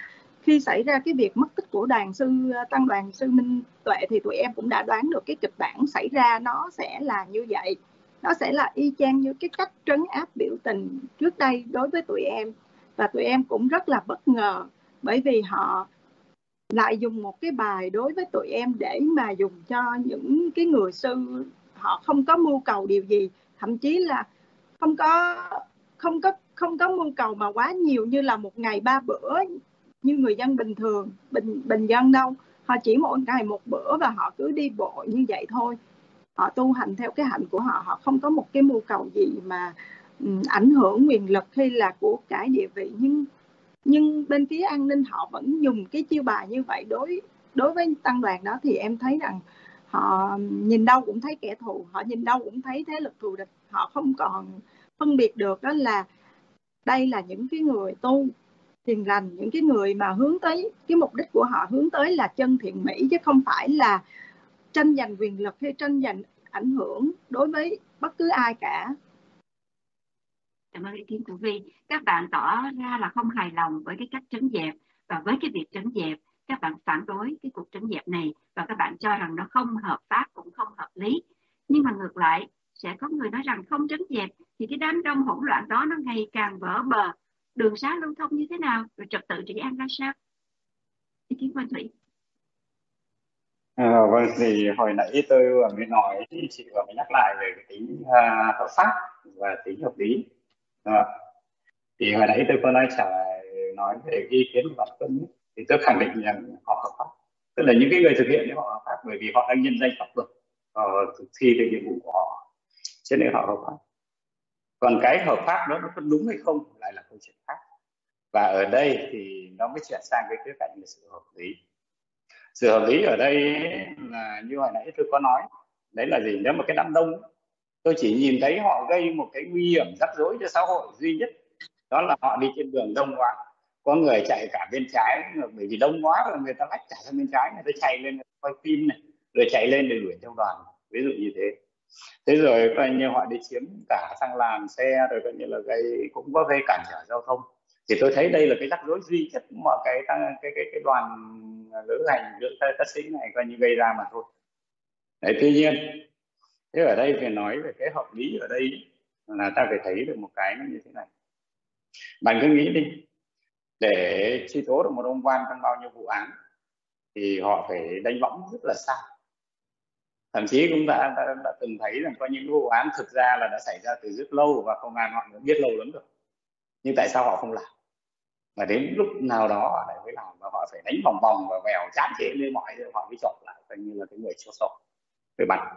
C: khi xảy ra cái việc mất tích của đoàn sư tăng đoàn sư Minh Tuệ thì tụi em cũng đã đoán được cái kịch bản xảy ra nó sẽ là như vậy. Nó sẽ là y chang như cái cách trấn áp biểu tình trước đây đối với tụi em. Và tụi em cũng rất là bất ngờ bởi vì họ lại dùng một cái bài đối với tụi em để mà dùng cho những cái người sư họ không có mưu cầu điều gì, thậm chí là không có không có không có mưu cầu mà quá nhiều như là một ngày ba bữa như người dân bình thường bình bình dân đâu. Họ chỉ mỗi ngày một bữa và họ cứ đi bộ như vậy thôi. Họ tu hành theo cái hạnh của họ, họ không có một cái mưu cầu gì mà um, ảnh hưởng quyền lực hay là của cải địa vị, nhưng nhưng bên phía an ninh họ vẫn dùng cái chiêu bài như vậy đối đối với tăng đoàn đó. Thì em thấy rằng họ nhìn đâu cũng thấy kẻ thù, họ nhìn đâu cũng thấy thế lực thù địch, họ không còn phân biệt được đó là đây là những cái người tu hiền lành, những cái người mà hướng tới cái mục đích của họ hướng tới là chân thiện mỹ, chứ không phải là tranh giành quyền lực hay tranh giành ảnh hưởng đối với bất cứ ai cả.
A: Cảm ơn ý kiến của Vi. Các bạn tỏ ra là không hài lòng với cái cách trấn dẹp, và với cái việc trấn dẹp các bạn phản đối cái cuộc trấn dẹp này, và các bạn cho rằng nó không hợp pháp cũng không hợp lý. Nhưng mà ngược lại sẽ có người nói rằng không trấn dẹp thì cái đám đông hỗn loạn đó nó ngày càng vỡ bờ, đường xá lưu thông như thế nào, rồi trật tự trị an ra sao? Ý kiến của anh Thủy.
B: À, vâng, thì hồi nãy tôi vừa mới nói, chị vừa mới nhắc lại về cái tính uh, hợp pháp và tính hợp lý. À, thì hồi nãy tôi có nói trả lời nói về ý kiến của bạn Tuấn, thì tôi khẳng định rằng họ hợp pháp, tức là những cái người thực hiện thì họ hợp pháp bởi vì họ đang nhân danh pháp luật, họ thực thi cái nhiệm vụ của họ, cho nên họ hợp pháp. Còn cái hợp pháp đó nó có đúng hay không lại là câu chuyện khác, và ở đây thì nó mới chuyển sang cái khía cạnh là sự hợp lý. Sự hợp lý ở đây là như hồi nãy tôi có nói, đấy là gì? Nếu mà cái đám đông, tôi chỉ nhìn thấy họ gây một cái nguy hiểm rắc rối cho xã hội duy nhất, đó là họ đi trên đường đông quá, có người chạy cả bên trái, bởi vì đông quá rồi người ta lách cả sang bên trái, người ta chạy lên quay phim này, rồi chạy lên để đuổi theo đoàn, ví dụ như thế. Thế rồi coi như họ đi chiếm cả sang làn xe, rồi coi như là gây cũng có gây cản trở giao thông. Thì tôi thấy đây là cái rắc rối duy nhất mà cái cái cái cái, cái đoàn lữ hành lữ ca sĩ này coi như gây ra mà thôi. Đấy, tuy nhiên thế ở đây phải nói về cái hợp lý ở đây là ta phải thấy được một cái nó như thế này. Bạn cứ nghĩ đi, để truy tố được một ông quan trong bao nhiêu vụ án thì họ phải đánh võng rất là xa. Thậm chí cũng đã, đã, đã từng thấy rằng có những vụ án thực ra là đã xảy ra từ rất lâu và công an họ biết lâu lắm rồi, nhưng tại sao họ không làm, mà đến lúc nào đó họ lại mới làm, và họ phải đánh vòng vòng và vèo chán chế lên mọi rồi họ mới chọn lại coi như là cái người xấu xấu với bạn.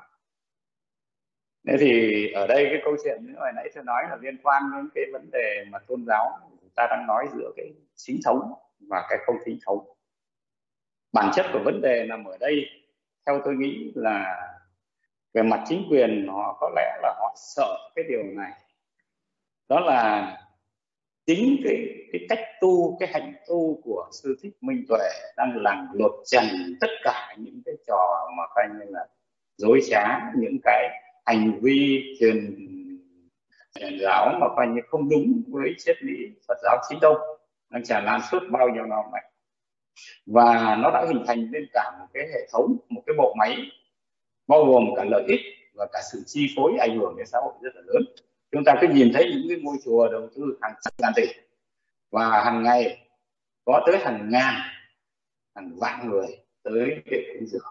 B: Thế thì ở đây cái câu chuyện như hồi nãy tôi nói là liên quan đến cái vấn đề mà tôn giáo, ta đang nói giữa cái chính thống và cái không chính thống. Bản chất của vấn đề nằm ở đây, theo tôi nghĩ là về mặt chính quyền họ có lẽ là họ sợ cái điều này, đó là chính cái cái cách tu, cái hành tu của sư Thích Minh Tuệ đang làm lột trần tất cả những cái trò mà coi như là dối trá, những cái hành vi truyền truyền giáo mà coi như không đúng với triết lý Phật giáo chính tông đang tràn lan suốt bao nhiêu năm này, và nó đã hình thành nên cả một cái hệ thống, một cái bộ máy bao gồm cả lợi ích và cả sự chi phối ảnh hưởng đến xã hội rất là lớn. Chúng ta cứ nhìn thấy những cái ngôi chùa đầu tư hàng trăm ngàn tỷ và hàng ngày có tới hàng ngàn, hàng vạn người tới để cúng dường.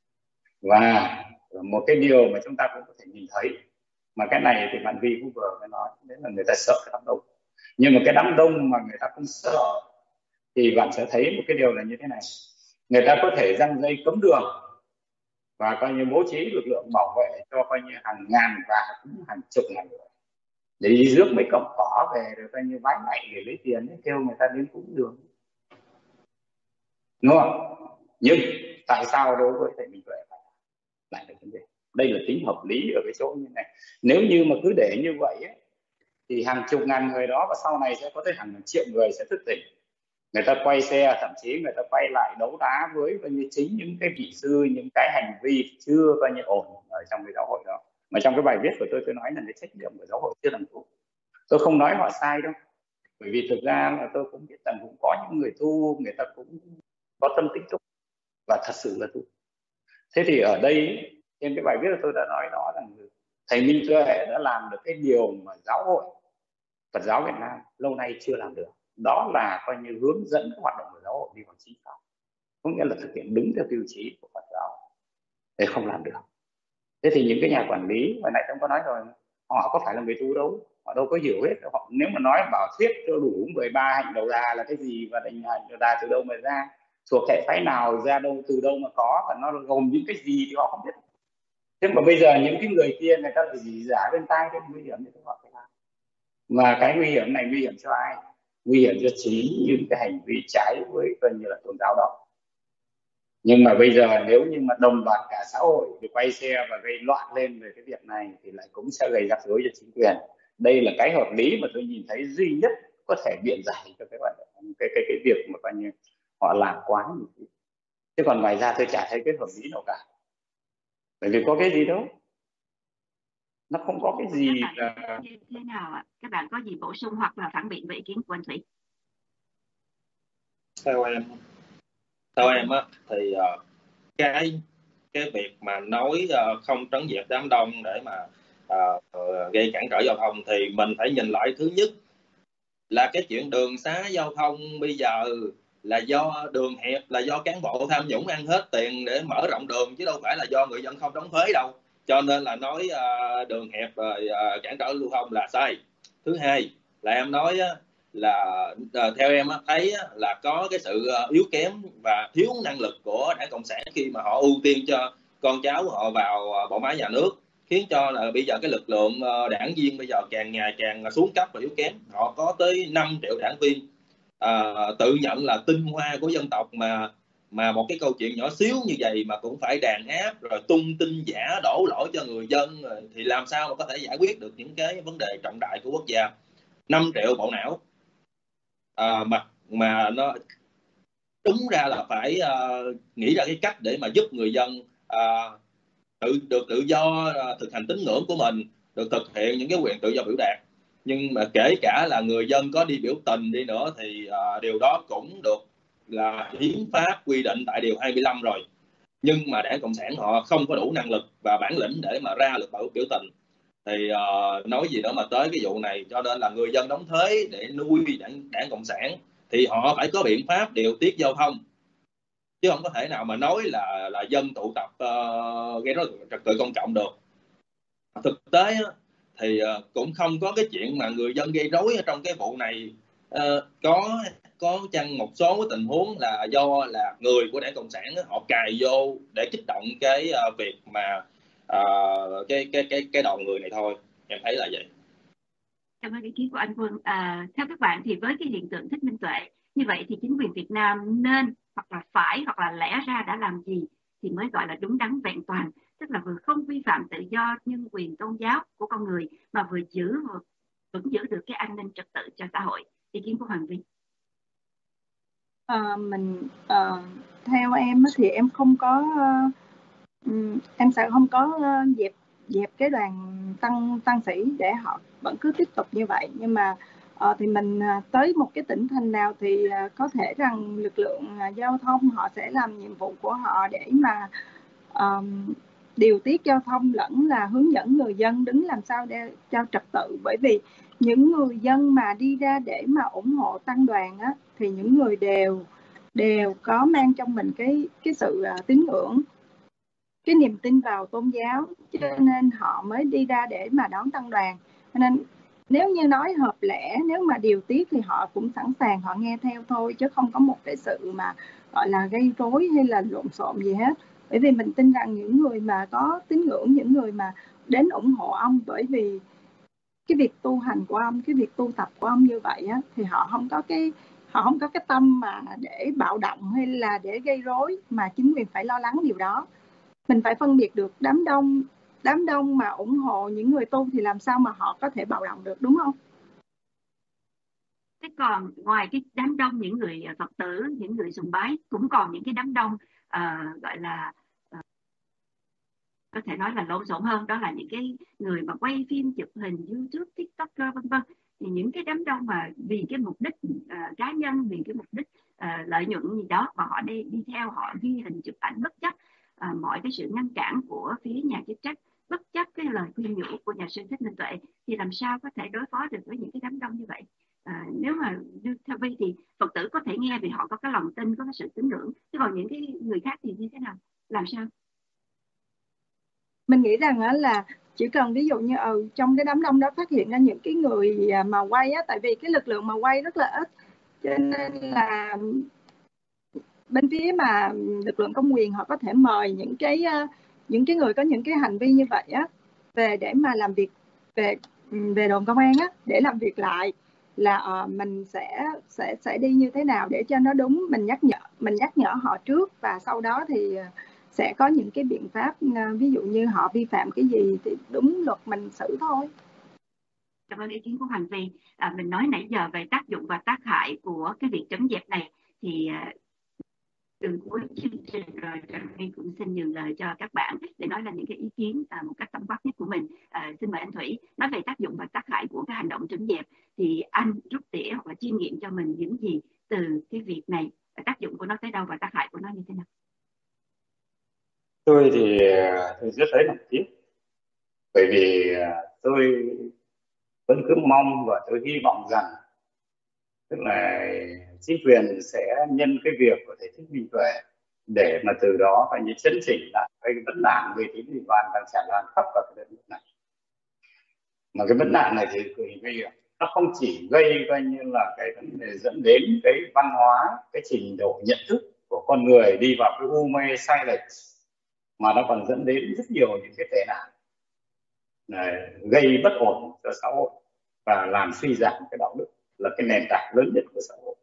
B: Và một cái điều mà chúng ta cũng có thể nhìn thấy, mà cái này thì bạn Vi cũng vừa mới nói, đấy là người ta sợ cái đám đông. Nhưng mà cái đám đông mà người ta không sợ thì bạn sẽ thấy một cái điều là như thế này: người ta có thể giăng dây cấm đường và coi như bố trí lực lượng bảo vệ cho coi như hàng ngàn và hàng chục ngàn người để đi rước mấy cọng cỏ về, rồi coi như vái lạy để lấy tiền để kêu người ta đến cúng đường, đúng không? Nhưng tại sao đối với thầy Minh Tuệ lại là vấn đề? Đây là tính hợp lý ở cái chỗ như này. Nếu như mà cứ để như vậy ấy, thì hàng chục ngàn người đó và sau này sẽ có tới hàng triệu người sẽ thức tỉnh, người ta quay xe, thậm chí người ta quay lại đấu đá với coi như chính những cái vị sư, những cái hành vi chưa coi như ổn ở trong cái giáo hội đó. Mà trong cái bài viết của tôi tôi nói là cái trách nhiệm của giáo hội chưa làm đủ. Tôi không nói họ sai đâu, Bởi vì thực ra là tôi cũng biết rằng cũng có những người tu, người ta cũng có tâm tích túc và thật sự là tu. Thế thì ở đây trên cái bài viết tôi đã nói đó rằng thầy Minh Tuệ đã làm được cái điều mà giáo hội Phật giáo Việt Nam lâu nay chưa làm được, đó là coi như hướng dẫn các hoạt động của giáo hội đi vào chính pháp, có nghĩa là thực hiện đúng theo tiêu chí của Phật giáo. Để không làm được. Thế thì những cái nhà quản lý hồi nãy tôi có nói rồi, họ có phải là người tu đâu, họ đâu có hiểu hết. Họ nếu mà nói bảo thuyết cho đủ mười ba hạnh đầu đà là cái gì và định hạnh đầu đà từ đâu mà ra, thuộc hệ phái nào ra đâu, từ đâu mà có, và nó gồm những cái gì thì họ không biết. Thế mà bây giờ những cái người kia người ta chỉ giả bên tai cái nguy hiểm thì họ phải làm. Mà cái nguy hiểm này nguy hiểm cho ai? Nguy hiểm cho chính những cái hành vi trái với coi như là tôn giáo đó. Nhưng mà bây giờ nếu như mà đồng loạt cả xã hội để quay xe và gây loạn lên về cái việc này thì lại cũng sẽ gây rắc rối cho chính quyền. Đây là cái hợp lý mà tôi nhìn thấy duy nhất có thể biện giải cho cái cái cái cái việc mà coi như họ làm quá như thế. Chứ còn ngoài ra tôi chả thấy cái hợp lý nào cả. Bởi vì có cái gì đâu, nó không có cái gì
A: là như thế nào ạ? Các bạn có gì bổ sung hoặc là phản biện về ý kiến của anh Thủy?
D: Theo em, theo em á thì uh, cái cái việc mà nói uh, không trấn dẹp đám đông để mà uh, uh, gây cản trở giao thông thì mình phải nhìn lại, thứ nhất là cái chuyện đường xá giao thông bây giờ là do đường hẹp, là do cán bộ tham nhũng ăn hết tiền để mở rộng đường, chứ đâu phải là do người dân không đóng thuế đâu. Cho nên là nói uh, đường hẹp rồi uh, cản trở lưu thông là sai. Thứ hai là em nói uh, là uh, theo em uh, thấy uh, là có cái sự uh, yếu kém và thiếu năng lực của Đảng Cộng sản khi mà họ ưu tiên cho con cháu họ vào uh, bộ máy nhà nước, khiến cho là bây giờ cái lực lượng uh, đảng viên bây giờ càng ngày càng xuống cấp và yếu kém. Họ có tới năm triệu đảng viên uh, tự nhận là tinh hoa của dân tộc, mà mà một cái câu chuyện nhỏ xíu như vậy mà cũng phải đàn áp rồi tung tin giả đổ lỗi cho người dân, thì làm sao mà có thể giải quyết được những cái vấn đề trọng đại của quốc gia. Năm triệu bộ não à, mà mà nó đúng ra là phải uh, nghĩ ra cái cách để mà giúp người dân uh, tự được tự do uh, thực hành tín ngưỡng của mình, được thực hiện những cái quyền tự do biểu đạt. Nhưng mà kể cả là người dân có đi biểu tình đi nữa thì uh, điều đó cũng được là hiến pháp quy định tại điều hai mươi lăm rồi. Nhưng mà Đảng Cộng sản họ không có đủ năng lực và bản lĩnh để mà ra lực biểu tình. Thì uh, nói gì nữa mà tới cái vụ này. Cho nên là người dân đóng thuế để nuôi đảng, đảng Cộng sản thì họ phải có biện pháp điều tiết giao thông, chứ không có thể nào mà nói là là dân tụ tập uh, gây rối trật tự công cộng được. Thực tế thì uh, cũng không có cái chuyện mà người dân gây rối ở trong cái vụ này. Uh, có có chăng một số tình huống là do là người của Đảng Cộng sản họ cài vô để kích động cái uh, việc mà uh, cái cái cái cái đoàn người này thôi. Em thấy là vậy.
A: Cảm ơn ý kiến của anh Quân. À, theo các bạn thì với cái hiện tượng Thích Minh Tuệ như vậy thì chính quyền Việt Nam nên hoặc là phải hoặc là lẽ ra đã làm gì thì mới gọi là đúng đắn vẹn toàn, tức là vừa không vi phạm tự do nhân quyền tôn giáo của con người mà vừa giữ vẫn giữ được cái an ninh trật tự cho xã hội. Ý kiến của Hoàng Vy.
C: À, mình uh, theo em thì em không có uh, em sẽ không có uh, dẹp dẹp cái đoàn tăng tăng sĩ để họ vẫn cứ tiếp tục như vậy. Nhưng mà uh, thì mình uh, tới một cái tỉnh thành nào thì uh, có thể rằng lực lượng uh, giao thông họ sẽ làm nhiệm vụ của họ để mà uh, điều tiết giao thông lẫn là hướng dẫn người dân đứng làm sao để cho trật tự. Bởi vì những người dân mà đi ra để mà ủng hộ tăng đoàn á, thì những người đều đều có mang trong mình cái cái sự uh, tín ngưỡng, cái niềm tin vào tôn giáo, cho nên họ mới đi ra để mà đón tăng đoàn. Cho nên nếu như nói hợp lẽ, nếu mà điều tiết thì họ cũng sẵn sàng, họ nghe theo thôi, chứ không có một cái sự mà gọi là gây rối hay là lộn xộn gì hết. Bởi vì mình tin rằng những người mà có tín ngưỡng, những người mà đến ủng hộ ông bởi vì cái việc tu hành của ông, cái việc tu tập của ông như vậy á, thì họ không có cái họ không có cái tâm mà để bạo động hay là để gây rối, mà chính quyền phải lo lắng điều đó. Mình phải phân biệt được đám đông đám đông mà ủng hộ những người tu thì làm sao mà họ có thể bạo động được, đúng không?
A: Thế còn ngoài cái đám đông những người Phật tử, những người sùng bái, cũng còn những cái đám đông uh, gọi là uh, có thể nói là lộn xộn hơn, đó là những cái người mà quay phim, chụp hình, YouTube, TikToker vân vân. thì những cái đám đông mà vì cái mục đích uh, cá nhân, vì cái mục đích uh, lợi nhuận gì đó mà họ đi đi theo, họ ghi hình chụp ảnh bất chấp uh, mọi cái sự ngăn cản của phía nhà chức trách, bất chấp cái lời khuyên nhủ của nhà sư Thích Minh Tuệ, thì làm sao có thể đối phó được với những cái đám đông như vậy? À, nếu mà theo Vi thì Phật tử có thể nghe vì họ có cái lòng tin, có cái sự tín ngưỡng, chứ còn những cái người khác thì như thế nào, làm sao?
C: Mình nghĩ rằng là chỉ cần ví dụ như ở ừ, trong cái đám đông đó phát hiện ra những cái người mà quay á, tại vì cái lực lượng mà quay rất là ít, cho nên là bên phía mà lực lượng công quyền họ có thể mời những cái những cái người có những cái hành vi như vậy á về để mà làm việc về về đồn công an á, để làm việc lại là uh, mình sẽ sẽ sẽ đi như thế nào để cho nó đúng, mình nhắc nhở mình nhắc nhở họ trước, và sau đó thì sẽ có những cái biện pháp, uh, ví dụ như họ vi phạm cái gì thì đúng luật mình xử thôi.
A: Cảm ơn ý kiến của Hoàng Vi. À, mình nói nãy giờ về tác dụng và tác hại của cái việc trấn dẹp này, thì từ cuối chương trình rồi Trà My cũng xin nhường lời cho các bạn để nói là những cái ý kiến à, một cách tổng quát nhất của mình. À, xin mời anh Thủy nói về tác dụng và tác hại của cái hành động trấn dẹp, thì anh rút tỉa hoặc là chiêm nghiệm cho mình những gì từ cái việc này, tác dụng của nó tới đâu và tác hại của nó như thế nào?
B: Tôi thì tôi rất thấy là tiếc, bởi vì tôi vẫn cứ mong và tôi hy vọng rằng tức là chính quyền sẽ nhân cái việc của thầy Thích Minh Tuệ để mà từ đó phải như chấn chỉnh lại cái vấn nạn về tín dị đoan đang tràn lan khắp cả cái đất nước này. Mà cái vấn nạn này thì bây giờ nó không chỉ gây coi như là cái vấn đề dẫn đến cái văn hóa, cái trình độ nhận thức của con người đi vào cái u mê sai lệch, mà nó còn dẫn đến rất nhiều những cái tệ nạn này, gây bất ổn cho xã hội và làm suy giảm cái đạo đức, là cái nền tảng lớn nhất của xã hội.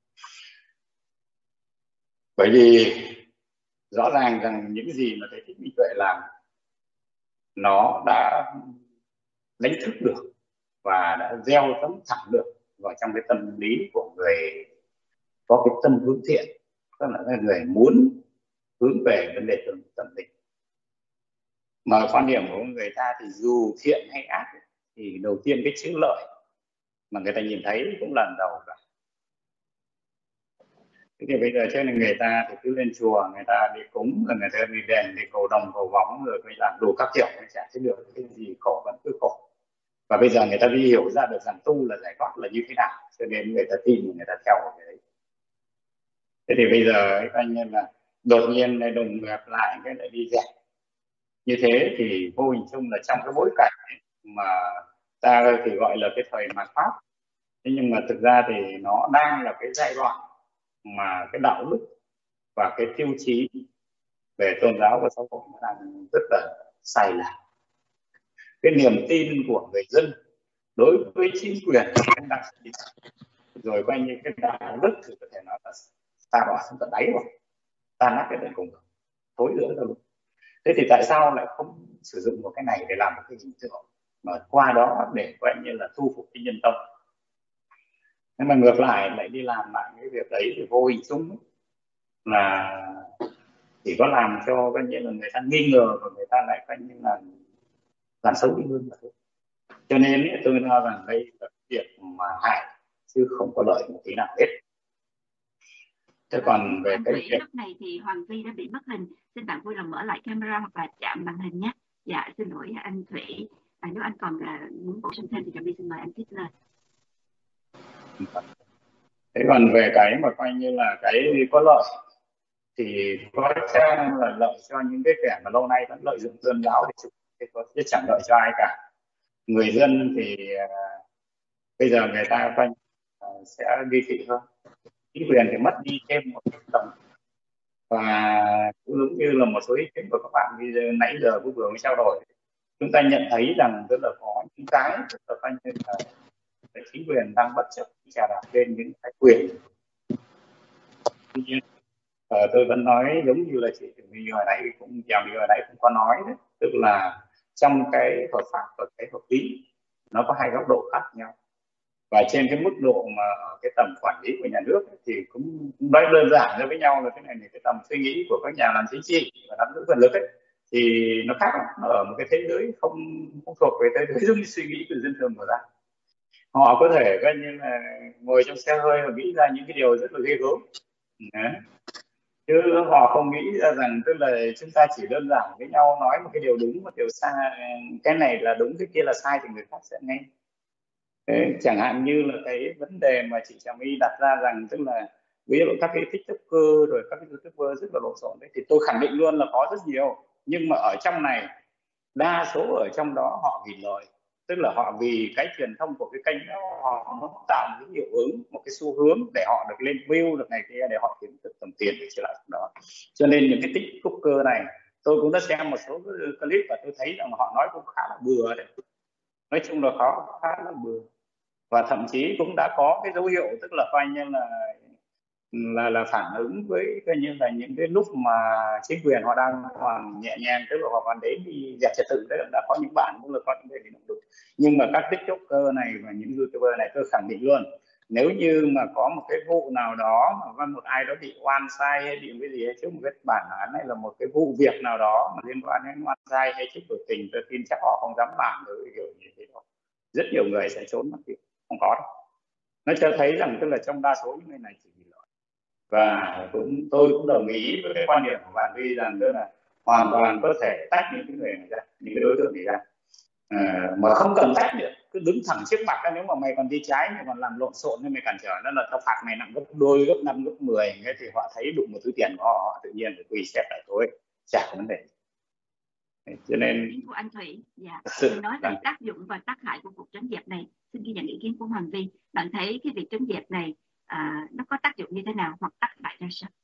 B: Bởi vì rõ ràng rằng những gì mà thầy Thích Minh Tuệ làm nó đã đánh thức được và đã gieo tấm thẳng được vào trong cái tâm lý của người có cái tâm hướng thiện, tức là người muốn hướng về vấn đề tâm, tâm linh. Mà quan điểm của người ta thì dù thiện hay ác thì đầu tiên cái chữ lợi mà người ta nhìn thấy cũng lần đầu cả. Thế thì bây giờ cho nên người ta thì cứ lên chùa, người ta đi cúng, rồi người ta đi đền, đi cầu đồng, cầu võng, rồi mới làm đủ các kiểu, chả thấy được cái gì, khổ vẫn cứ khổ. Và bây giờ người ta đi hiểu ra được rằng tu là giải thoát là như thế nào, cho nên người ta tin, người ta theo cái đấy. Thế thì bây giờ anh nhân là đột nhiên lại đồng nghiệp lại cái lại đi dẹp như thế, thì vô hình chung là trong cái bối cảnh mà ta thì gọi là cái thời mạt Pháp, thế nhưng mà thực ra thì nó đang là cái giai đoạn mà cái đạo đức và cái tiêu chí về tôn giáo và xã hội nó đang rất là sai lạc. Cái niềm tin của người dân đối với chính quyền đang rồi coi như cái đạo đức thì có thể nói là ta bỏ xuống tận đáy rồi, ta nát cái tận cùng, thối rữa ra luôn. Thế thì tại sao lại không sử dụng một cái này để làm một cái hình tượng mà qua đó để coi như là thu phục cái nhân tâm? Nhưng mà ngược lại lại đi làm lại cái việc đấy thì vô hình chung là chỉ có làm cho coi như là người ta nghi ngờ và người ta lại coi như là làm xấu đi hơn mà thôi. Cho nên tôi nói rằng đây là việc mà hại chứ không có lợi một tí nào hết. Thế còn về cái
A: việc lúc này thì Hoàng Vi đã bị mất hình, xin bạn vui lòng mở lại camera hoặc là chạm màn hình nhé. Dạ xin lỗi anh Thủy, à, nếu anh còn uh, muốn bổ sung thêm thì Trà My xin mời anh tiếp lên.
B: Thế còn về cái mà coi như là cái có lợi thì có chăng là lợi cho những cái kẻ mà lâu nay vẫn lợi dụng tôn giáo thì chứ chẳng lợi cho ai cả. Người dân thì uh, bây giờ người ta quanh uh, sẽ đi thị hơn, chính quyền thì mất đi thêm một tầm. Và cũng giống như là một số ý kiến của các bạn bây giờ, nãy giờ cũng vừa mới trao đổi, chúng ta nhận thấy rằng rất là có những cái rất là quanh như là chính quyền đang bất chấp trà đạp lên những cái quyền. Tuy nhiên uh, tôi vẫn nói giống như là chị Thủy hồi nãy cũng chào hồi nãy cũng có nói đấy, tức là trong cái hợp pháp và cái hợp lý nó có hai góc độ khác nhau, và trên cái mức độ mà ở cái tầm quản lý của nhà nước ấy, thì cũng nói đơn giản ra với nhau là cái này là cái tầm suy nghĩ của các nhà làm chính trị và nắm giữ quyền lực ấy thì nó khác, nó ở một cái thế giới không không thuộc về thế giới giống như suy nghĩ của dân thường của ta. họ có thể coi như là ngồi trong xe hơi và nghĩ ra những cái điều rất là ghê gớm. Đấy. Chứ họ không nghĩ ra rằng tức là chúng ta chỉ đơn giản với nhau nói một cái điều đúng, một điều sai, cái này là đúng, cái kia là sai thì người khác sẽ nghe. Thế, chẳng hạn như là cái vấn đề mà chị Trà My đặt ra rằng tức là ví dụ các cái TikToker rồi các cái YouTuber rất là lộn xộn đấy, thì tôi khẳng định luôn là có rất nhiều, nhưng mà ở trong này đa số ở trong đó họ vì lợi, tức là họ vì cái truyền thông của cái kênh đó, họ muốn tạo một cái hiệu ứng, một cái xu hướng để họ được lên view được này kia, để họ kiếm được tầm tiền để trở lại đó. Cho nên những cái TikToker này tôi cũng đã xem một số clip và tôi thấy rằng họ nói cũng khá là bừa đấy, nói chung là khó khá là bừa, và thậm chí cũng đã có cái dấu hiệu tức là coi như là là là phản ứng với coi như là những cái lúc mà chính quyền họ đang còn nhẹ nhàng, tức là họ còn đến đi dẹp trật tự đấy, đã có những bạn cũng là có những cái động lực. Nhưng mà các TikToker này và những YouTuber này tôi khẳng định luôn, nếu như mà có một cái vụ nào đó mà một ai đó bị oan sai hay bị cái gì ấy, chứ một cái bản án hay là một cái vụ việc nào đó mà liên quan đến oan sai hay trích tử tình, tôi tin chắc họ không dám làm được kiểu như thế đâu. Rất nhiều người sẽ trốn mất việc, không có đâu. Nó cho thấy rằng tức là trong đa số những người này chỉ vì lợi. Và cũng tôi cũng đồng ý với cái quan điểm của bạn Vi rằng tức là hoàn toàn có thể tách những cái người này ra, những cái đối tượng này ra, à, mà không cần tách được, cứ đứng thẳng trước mặt ra. Nếu mà mày còn đi trái, mày còn làm lộn xộn nên mày cản trở, nó là tao phạt mày nặng gấp đôi, gấp năm, gấp mười. Thế thì họ thấy đụng một thứ tiền của họ, họ tự nhiên phải quỳ xếp lại thôi, chả có vấn đề. Cho nên
A: của anh Thủy, dạ,
B: sự
A: tôi nói về tác dụng và tác hại của cuộc trấn dẹp này. Xin ghi nhận ý kiến của Hoàng Vi. Bạn thấy cái việc trấn dẹp này à, nó có tác dụng như thế nào hoặc tác hại ra sao?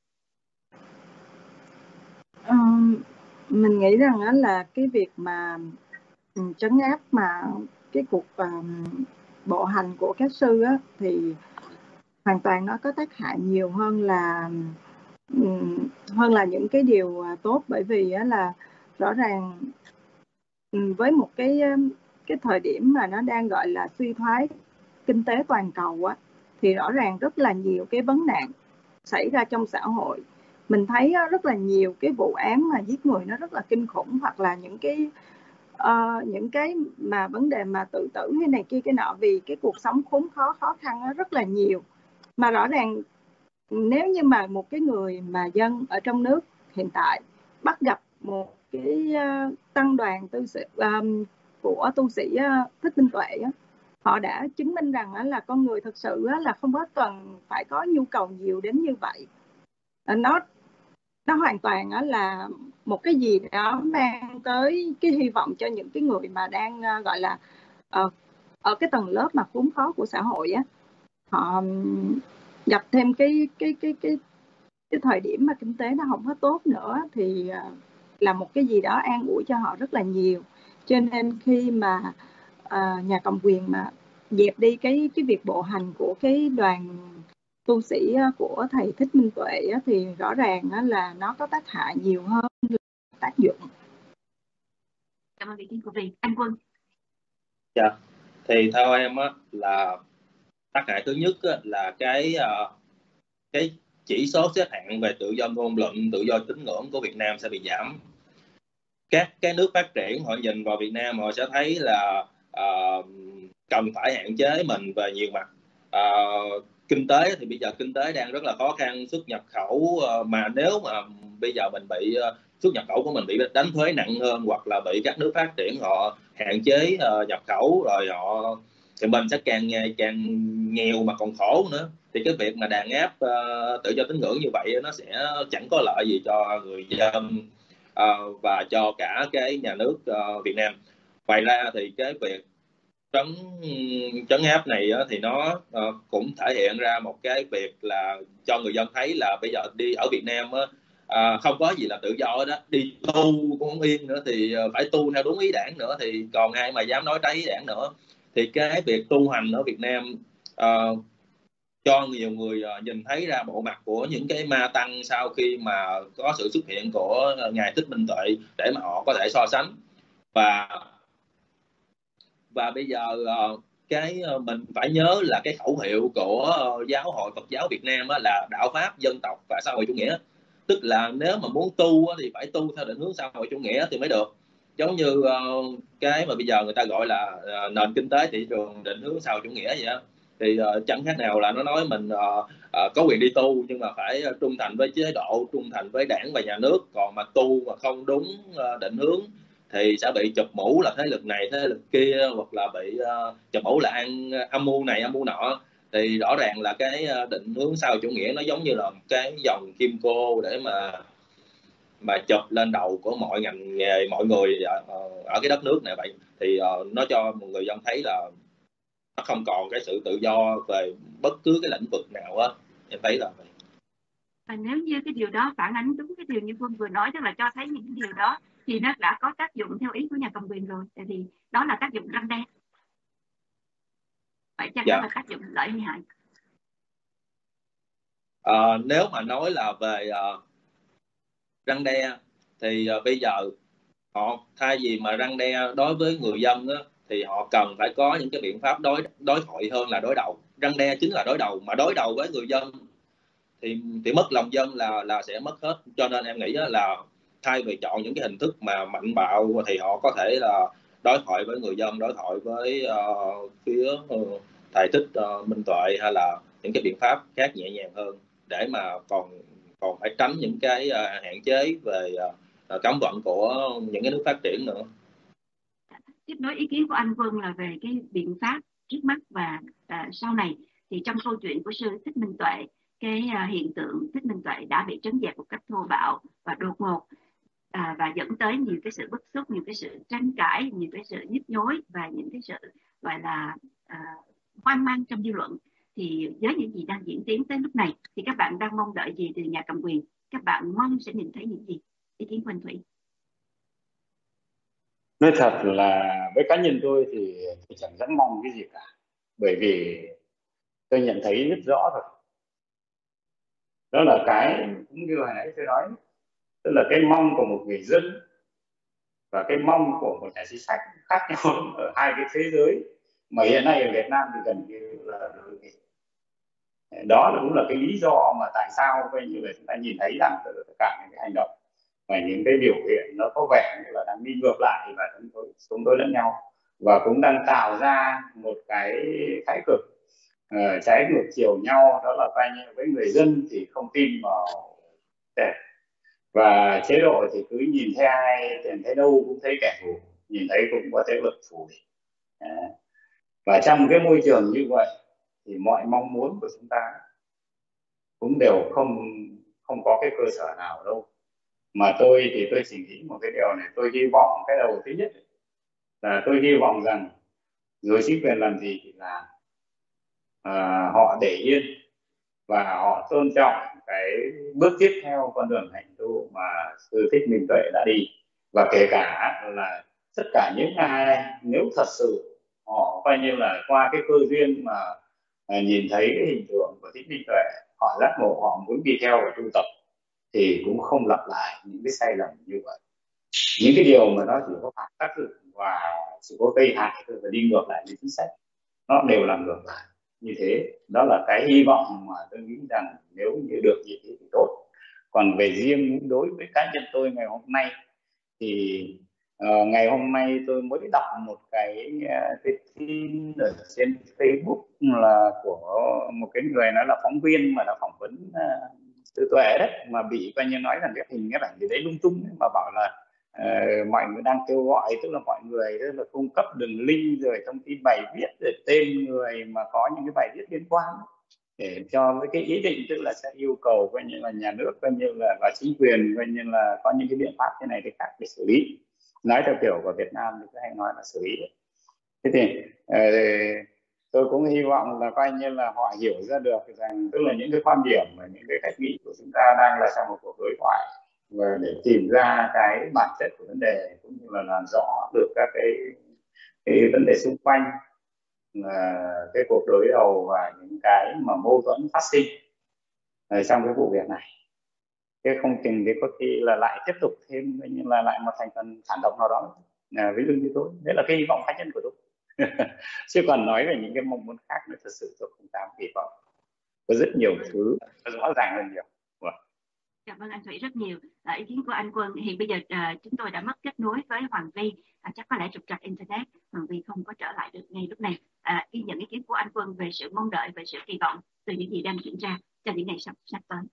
C: Um, mình nghĩ rằng đó là cái việc mà um, trấn áp mà cái cuộc um, bộ hành của các sư á, thì hoàn toàn nó có tác hại nhiều hơn là um, hơn là những cái điều tốt, bởi vì á, là rõ ràng um, với một cái cái thời điểm mà nó đang gọi là suy thoái kinh tế toàn cầu á, thì rõ ràng rất là nhiều cái vấn nạn xảy ra trong xã hội. Mình thấy rất là nhiều cái vụ án mà giết người nó rất là kinh khủng, hoặc là những cái uh, những cái mà vấn đề mà tự tử hay này kia cái nọ, vì cái cuộc sống khốn khó khó khăn nó rất là nhiều. Mà rõ ràng nếu như mà một cái người mà dân ở trong nước hiện tại bắt gặp một cái uh, tăng đoàn tu sĩ um, của tu sĩ uh, Thích Minh Tuệ á, họ đã chứng minh rằng uh, là con người thực sự uh, là không có cần phải có nhu cầu nhiều đến như vậy. Uh, nó nó hoàn toàn uh, là một cái gì đó mang tới cái hy vọng cho những cái người mà đang uh, gọi là uh, ở cái tầng lớp mà khốn khó của xã hội á, họ um, gặp thêm cái cái cái cái cái thời điểm mà kinh tế nó không có tốt nữa, thì uh, là một cái gì đó an ủi cho họ rất là nhiều. Cho nên khi mà uh, nhà cầm quyền mà dẹp đi cái cái việc bộ hành của cái đoàn tu sĩ của thầy Thích Minh Tuệ á, thì rõ ràng á, là nó có tác hại nhiều hơn là tác dụng.
A: Cảm ơn ý kiến của Vi. Anh Quân.
D: Dạ, thì theo em á, là tác hại thứ nhất á, là cái uh, cái chỉ số xếp hạng về tự do ngôn luận, tự do tín ngưỡng của Việt Nam sẽ bị giảm. Các cái nước phát triển họ nhìn vào Việt Nam, họ sẽ thấy là uh, cần phải hạn chế mình về nhiều mặt. Uh, kinh tế thì bây giờ kinh tế đang rất là khó khăn, xuất nhập khẩu uh, mà nếu mà bây giờ mình bị uh, xuất nhập khẩu của mình bị đánh thuế nặng hơn, hoặc là bị các nước phát triển họ hạn chế uh, nhập khẩu, rồi họ thì mình sẽ càng càng nghèo mà còn khổ nữa. Thì cái việc mà đàn áp uh, tự do tín ngưỡng như vậy nó sẽ chẳng có lợi gì cho người dân uh, và cho cả cái nhà nước uh, Việt Nam. Ngoài ra thì cái việc trấn trấn áp này á, thì nó uh, cũng thể hiện ra một cái việc là cho người dân thấy là bây giờ đi ở Việt Nam á, uh, không có gì là tự do đó, đi tu cũng không yên nữa, thì uh, phải tu theo đúng ý đảng nữa, thì còn ai mà dám nói trái ý đảng nữa. Thì cái việc tu hành ở Việt Nam uh, cho nhiều người uh, nhìn thấy ra bộ mặt của những cái ma tăng sau khi mà có sự xuất hiện của ngài Thích Minh Tuệ, để mà họ có thể so sánh. Và và bây giờ uh, cái uh, mình phải nhớ là cái khẩu hiệu của uh, giáo hội Phật giáo Việt Nam uh, là đạo pháp, dân tộc và xã hội chủ nghĩa. Tức là nếu mà muốn tu uh, thì phải tu theo định hướng xã hội chủ nghĩa thì mới được, giống như uh, cái mà bây giờ người ta gọi là uh, nền kinh tế thị trường định hướng xã hội chủ nghĩa vậy á, thì uh, chẳng khác nào là nó nói mình uh, uh, có quyền đi tu nhưng mà phải uh, trung thành với chế độ, trung thành với đảng và nhà nước, còn mà tu mà không đúng uh, định hướng thì sẽ bị chụp mũ là thế lực này thế lực kia, hoặc là bị uh, chụp mũ là ăn âm mưu này âm mưu nọ. Thì rõ ràng là cái uh, định hướng xã hội chủ nghĩa nó giống như là một cái dòng kim cô để mà mà chụp lên đầu của mọi ngành nghề, mọi người ở cái đất nước này vậy. Thì uh, nó cho một người dân thấy là nó không còn cái sự tự do về bất cứ cái lĩnh vực nào á, em thấy là vậy.
A: Và nếu như cái điều đó phản ánh đúng cái điều như Quân vừa nói, tức là cho thấy những điều đó thì nó đã có tác dụng theo ý của nhà cầm quyền rồi, tại vì đó là tác dụng răn đe. Vậy chắc
D: dạ.
A: đó là tác dụng lợi hay hại?
D: À, nếu mà nói là về uh, răn đe thì uh, bây giờ họ thay vì mà răn đe đối với người dân á, thì họ cần phải có những cái biện pháp đối đối thoại hơn là đối đầu. Răn đe chính là đối đầu, mà đối đầu với người dân thì thì mất lòng dân là là sẽ mất hết. Cho nên em nghĩ là thay vì chọn những cái hình thức mà mạnh bạo thì họ có thể là đối thoại với người dân, đối thoại với uh, phía uh, thầy Thích uh, Minh Tuệ, hay là những cái biện pháp khác nhẹ nhàng hơn để mà còn còn phải tránh những cái uh, hạn chế về uh, cấm vận của những cái nước phát triển nữa.
A: Tiếp nối ý kiến của anh Quân là về cái biện pháp trước mắt và uh, sau này, thì trong câu chuyện của sư Thích Minh Tuệ, cái uh, hiện tượng Thích Minh Tuệ đã bị trấn dẹp một cách thô bạo và đột ngột, à, và dẫn tới nhiều cái sự bức xúc, nhiều cái sự tranh cãi, nhiều cái sự nhức nhối và những cái sự gọi là à, hoang mang trong dư luận. Thì với những gì đang diễn tiến tới lúc này thì các bạn đang mong đợi gì từ nhà cầm quyền? Các bạn mong sẽ nhìn thấy những gì? Ý kiến của anh Thủy.
B: Nói thật là với cá nhân tôi thì tôi chẳng dám mong cái gì cả, bởi vì tôi nhận thấy rất rõ rồi. Đó là cái cũng như hồi nãy tôi nói, tức là cái mong của một người dân và cái mong của một nhà chính sách khác nhau ở hai cái thế giới mà hiện nay ở Việt Nam thì gần như là đó cũng là cái lý do mà tại sao coi như là chúng ta nhìn thấy rằng tất cả những cái hành động và những cái biểu hiện nó có vẻ như là đang đi ngược lại và chúng tôi chống đối lẫn nhau, và cũng đang tạo ra một cái thái cực uh, trái ngược chiều nhau. Đó là coi như với người dân thì không tin vào để, và chế độ thì cứ nhìn thấy ai nhìn thấy đâu cũng thấy kẻ thù, nhìn thấy cũng có thế lực thù địch. Và trong cái môi trường như vậy thì mọi mong muốn của chúng ta cũng đều không không có cái cơ sở nào đâu. Mà tôi thì tôi chỉ nghĩ một cái điều này, tôi hy vọng cái đầu thứ nhất là tôi hy vọng rằng rồi chính quyền làm gì thì làm, à, họ để yên và họ tôn trọng cái bước tiếp theo con đường hành tu mà sư Thích Minh Tuệ đã đi. Và kể cả là tất cả những ai nếu thật sự họ coi như là qua cái cơ duyên mà à, nhìn thấy cái hình tượng của Thích Minh Tuệ, họ giác ngộ, họ muốn đi theo và tu tập thì cũng không lặp lại những cái sai lầm như vậy. Những cái điều mà nó chỉ có phản tác dụng và chỉ có gây hại và đi ngược lại với chính sách, nó đều làm ngược lại như thế. Đó là cái hy vọng mà tôi nghĩ rằng nếu như được như thế thì tốt. Còn về riêng đối với cá nhân tôi ngày hôm nay thì uh, ngày hôm nay tôi mới đọc một cái cái tin ở trên Facebook là của một cái người nói là phóng viên mà đã phỏng vấn uh, Sư Tuệ đấy, mà bị coi như nói rằng cái hình cái ảnh gì đấy lung tung ấy, mà bảo là uh, mọi người đang kêu gọi, tức là mọi người tức là cung cấp đường link rồi thông tin bài viết rồi tên người mà có những cái bài viết liên quan để cho với cái ý định tức là sẽ yêu cầu coi như là nhà nước coi như là và chính quyền coi như là có những cái biện pháp thế này thế khác để xử lý. Nói theo kiểu của Việt Nam thì cứ hay nói là xử lý. Thế thì uh, tôi cũng hy vọng là coi như là họ hiểu ra được rằng tức là những cái quan điểm và những cái cách nghĩ của chúng ta đang là trong một cuộc đối thoại, và để tìm ra cái bản chất của vấn đề cũng như là làm rõ được các cái, cái vấn đề xung quanh là cái cuộc đối đầu và những cái mà mâu thuẫn phát sinh ở trong cái vụ việc này. Cái không chừng thì có khi là lại tiếp tục thêm như là lại một thành phần phản động nào đó, à, ví dụ như tôi. Đấy là cái hy vọng cá nhân của tôi. Chứ còn nói về những cái mong muốn khác nữa, thật sự tôi không dám kỳ vọng. Có rất nhiều thứ rõ ràng hơn nhiều. Wow.
A: Cảm ơn anh Thủy rất nhiều. À, ý kiến của anh Quân. Hiện bây giờ à, chúng tôi đã mất kết nối với Hoàng Vi, à, chắc có lẽ trục trặc internet, Hoàng Vi không có trở lại được ngay lúc này. À, ghi nhận ý kiến của anh Quân về sự mong đợi, về sự kỳ vọng từ những gì đang diễn ra trong những ngày sắp sắp tới.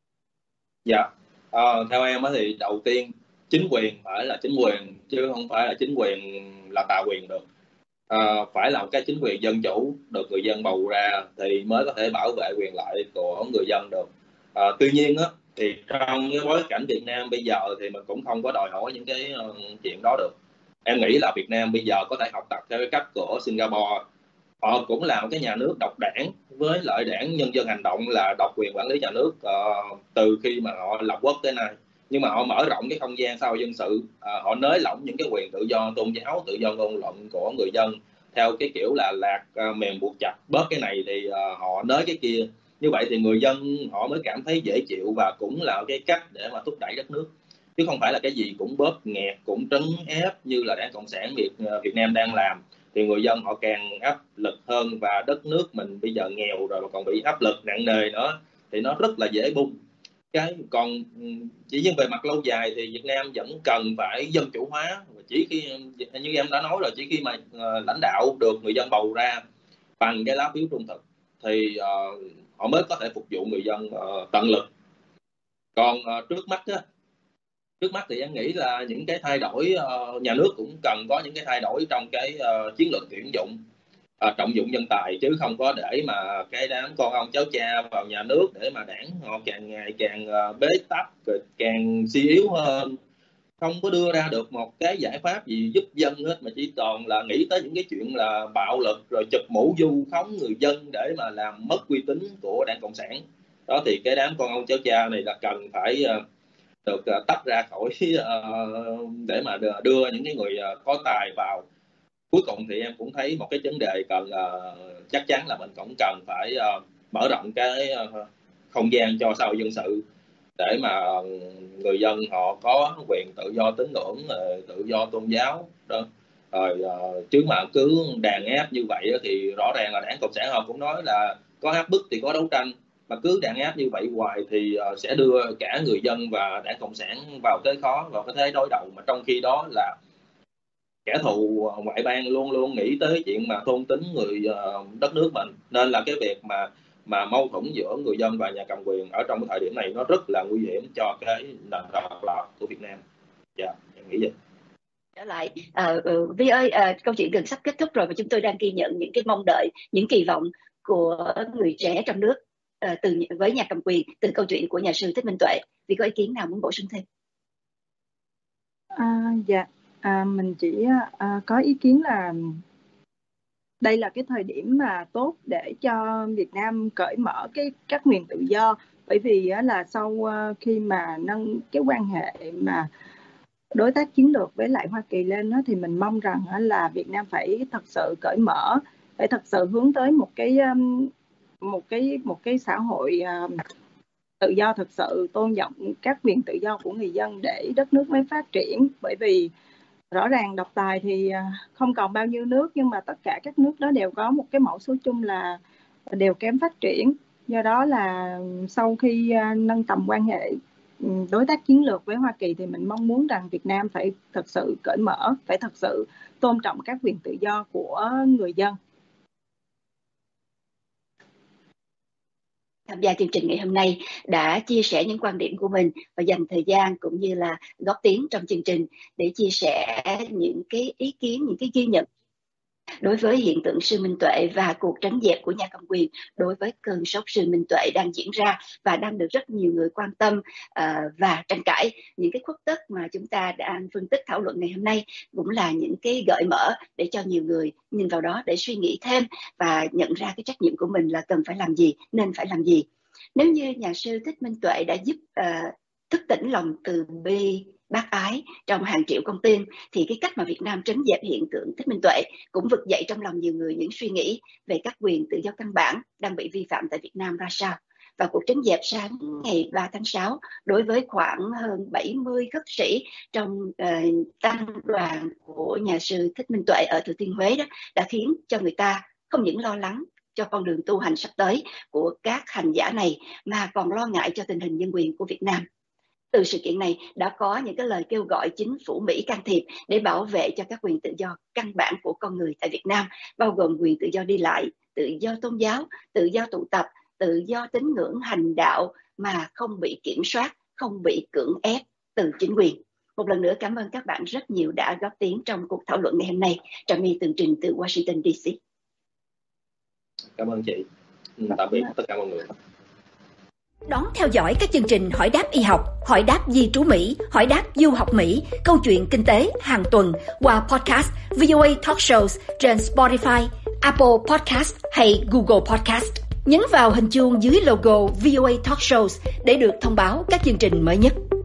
D: Dạ, à, theo em á thì đầu tiên chính quyền phải là chính quyền chứ không phải là chính quyền là tà quyền được. À, phải là một cái chính quyền dân chủ được người dân bầu ra thì mới có thể bảo vệ quyền lợi của người dân được. À, tuy nhiên á thì trong cái bối cảnh Việt Nam bây giờ thì mình cũng không có đòi hỏi những cái uh, chuyện đó được. Em nghĩ là Việt Nam bây giờ có thể học tập theo cái cách của Singapore. Họ cũng là một cái nhà nước độc đảng với lại đảng Nhân dân Hành động là độc quyền quản lý nhà nước uh, từ khi mà họ lập quốc tới nay. Nhưng mà họ mở rộng cái không gian xã hội dân sự, uh, họ nới lỏng những cái quyền tự do tôn giáo, tự do ngôn luận của người dân theo cái kiểu là lạc uh, mềm buộc chặt, bớt cái này thì uh, họ nới cái kia. Như vậy thì người dân họ mới cảm thấy dễ chịu và cũng là cái cách để mà thúc đẩy đất nước, chứ không phải là cái gì cũng bóp nghẹt, cũng trấn ép như là Đảng Cộng sản Việt uh, Việt Nam đang làm. Thì người dân họ càng áp lực hơn, và đất nước mình bây giờ nghèo rồi mà còn bị áp lực nặng nề nữa thì nó rất là dễ bung. Cái còn chỉ riêng về mặt lâu dài thì Việt Nam vẫn cần phải dân chủ hóa. Chỉ khi như em đã nói rồi, chỉ khi mà uh, lãnh đạo được người dân bầu ra bằng cái lá phiếu trung thực thì uh, họ mới có thể phục vụ người dân uh, tận lực. Còn uh, trước mắt á, trước mắt thì em nghĩ là những cái thay đổi, uh, nhà nước cũng cần có những cái thay đổi trong cái uh, chiến lược tuyển dụng, uh, trọng dụng nhân tài, chứ không có để mà cái đám con ông cháu cha vào nhà nước để mà đảng họ càng ngày càng uh, bế tắc, càng suy yếu hơn, không có đưa ra được một cái giải pháp gì giúp dân hết, mà chỉ toàn là nghĩ tới những cái chuyện là bạo lực rồi chụp mũ vu khống người dân để mà làm mất uy tín của Đảng Cộng sản. Đó thì cái đám con ông cháu cha này là cần phải uh, được uh, tách ra khỏi uh, để mà đưa những cái người uh, có tài vào. Cuối cùng thì em cũng thấy một cái vấn đề cần uh, chắc chắn là mình cũng cần phải uh, mở rộng cái uh, không gian cho xã hội dân sự để mà người dân họ có quyền tự do tín ngưỡng, tự do tôn giáo đó. Rồi uh, chứ mà cứ đàn áp như vậy thì rõ ràng là Đảng Cộng sản họ cũng nói là có áp bức thì có đấu tranh, mà cứ đàn áp như vậy hoài thì uh, sẽ đưa cả người dân và Đảng Cộng sản vào thế khó, vào cái thế đối đầu, mà trong khi đó là kẻ thù ngoại bang luôn luôn nghĩ tới chuyện mà thôn tính người uh, đất nước mình. Nên là cái việc mà mà mâu thuẫn giữa người dân và nhà cầm quyền ở trong cái thời điểm này nó rất là nguy hiểm cho cái nền độc lập của Việt Nam. Dạ, yeah, em nghĩ vậy.
A: Trở lại, uh, uh, Vi ơi, uh, câu chuyện gần sắp kết thúc rồi và chúng tôi đang ghi nhận những cái mong đợi, những kỳ vọng của người trẻ trong nước uh, từ với nhà cầm quyền, từ câu chuyện của nhà sư Thích Minh Tuệ. Vi có ý kiến nào muốn bổ sung thêm?
C: À, dạ, à, mình chỉ à, có ý kiến là đây là cái thời điểm mà tốt để cho Việt Nam cởi mở cái các quyền tự do, bởi vì là sau khi mà nâng cái quan hệ mà đối tác chiến lược với lại Hoa Kỳ lên đó, thì mình mong rằng là Việt Nam phải thật sự cởi mở, phải thật sự hướng tới một cái một cái một cái xã hội tự do, thực sự tôn trọng các quyền tự do của người dân để đất nước mới phát triển. Bởi vì rõ ràng độc tài thì không còn bao nhiêu nước, nhưng mà tất cả các nước đó đều có một cái mẫu số chung là đều kém phát triển. Do đó là sau khi nâng tầm quan hệ đối tác chiến lược với Hoa Kỳ thì mình mong muốn rằng Việt Nam phải thật sự cởi mở, phải thật sự tôn trọng các quyền tự do của người dân.
A: Tham gia chương trình ngày hôm nay đã chia sẻ những quan điểm của mình và dành thời gian cũng như là góp tiếng trong chương trình để chia sẻ những cái ý kiến, những cái ghi nhận đối với hiện tượng sư Minh Tuệ và cuộc trấn dẹp của nhà cầm quyền đối với cơn sốt sư Minh Tuệ đang diễn ra và đang được rất nhiều người quan tâm uh, và tranh cãi. Những cái khuất tất mà chúng ta đang phân tích thảo luận ngày hôm nay cũng là những cái gợi mở để cho nhiều người nhìn vào đó để suy nghĩ thêm và nhận ra cái trách nhiệm của mình là cần phải làm gì, nên phải làm gì. Nếu như nhà sư Thích Minh Tuệ đã giúp uh, thức tỉnh lòng từ bi bác ái trong hàng triệu con tim, thì cái cách mà Việt Nam trấn dẹp hiện tượng Thích Minh Tuệ cũng vực dậy trong lòng nhiều người những suy nghĩ về các quyền tự do căn bản đang bị vi phạm tại Việt Nam ra sao. Và cuộc trấn dẹp sáng ngày ba tháng sáu đối với khoảng hơn bảy mươi khất sĩ trong uh, tăng đoàn của nhà sư Thích Minh Tuệ ở Thừa Thiên Huế đó đã khiến cho người ta không những lo lắng cho con đường tu hành sắp tới của các hành giả này, mà còn lo ngại cho tình hình nhân quyền của Việt Nam. Từ sự kiện này đã có những cái lời kêu gọi chính phủ Mỹ can thiệp để bảo vệ cho các quyền tự do căn bản của con người tại Việt Nam, bao gồm quyền tự do đi lại, tự do tôn giáo, tự do tụ tập, tự do tín ngưỡng hành đạo mà không bị kiểm soát, không bị cưỡng ép từ chính quyền. Một lần nữa cảm ơn các bạn rất nhiều đã góp tiếng trong cuộc thảo luận ngày hôm nay. Trà My tường trình từ Washington đê xê.
D: Cảm ơn chị. Tạm biệt tất cả mọi người.
E: Đón theo dõi các chương trình Hỏi đáp y học, Hỏi đáp di trú Mỹ, Hỏi đáp du học Mỹ, Câu chuyện kinh tế hàng tuần qua podcast vê o a Talk Shows trên Spotify, Apple Podcast hay Google Podcast. Nhấn vào hình chuông dưới logo vê o a Talk Shows để được thông báo các chương trình mới nhất.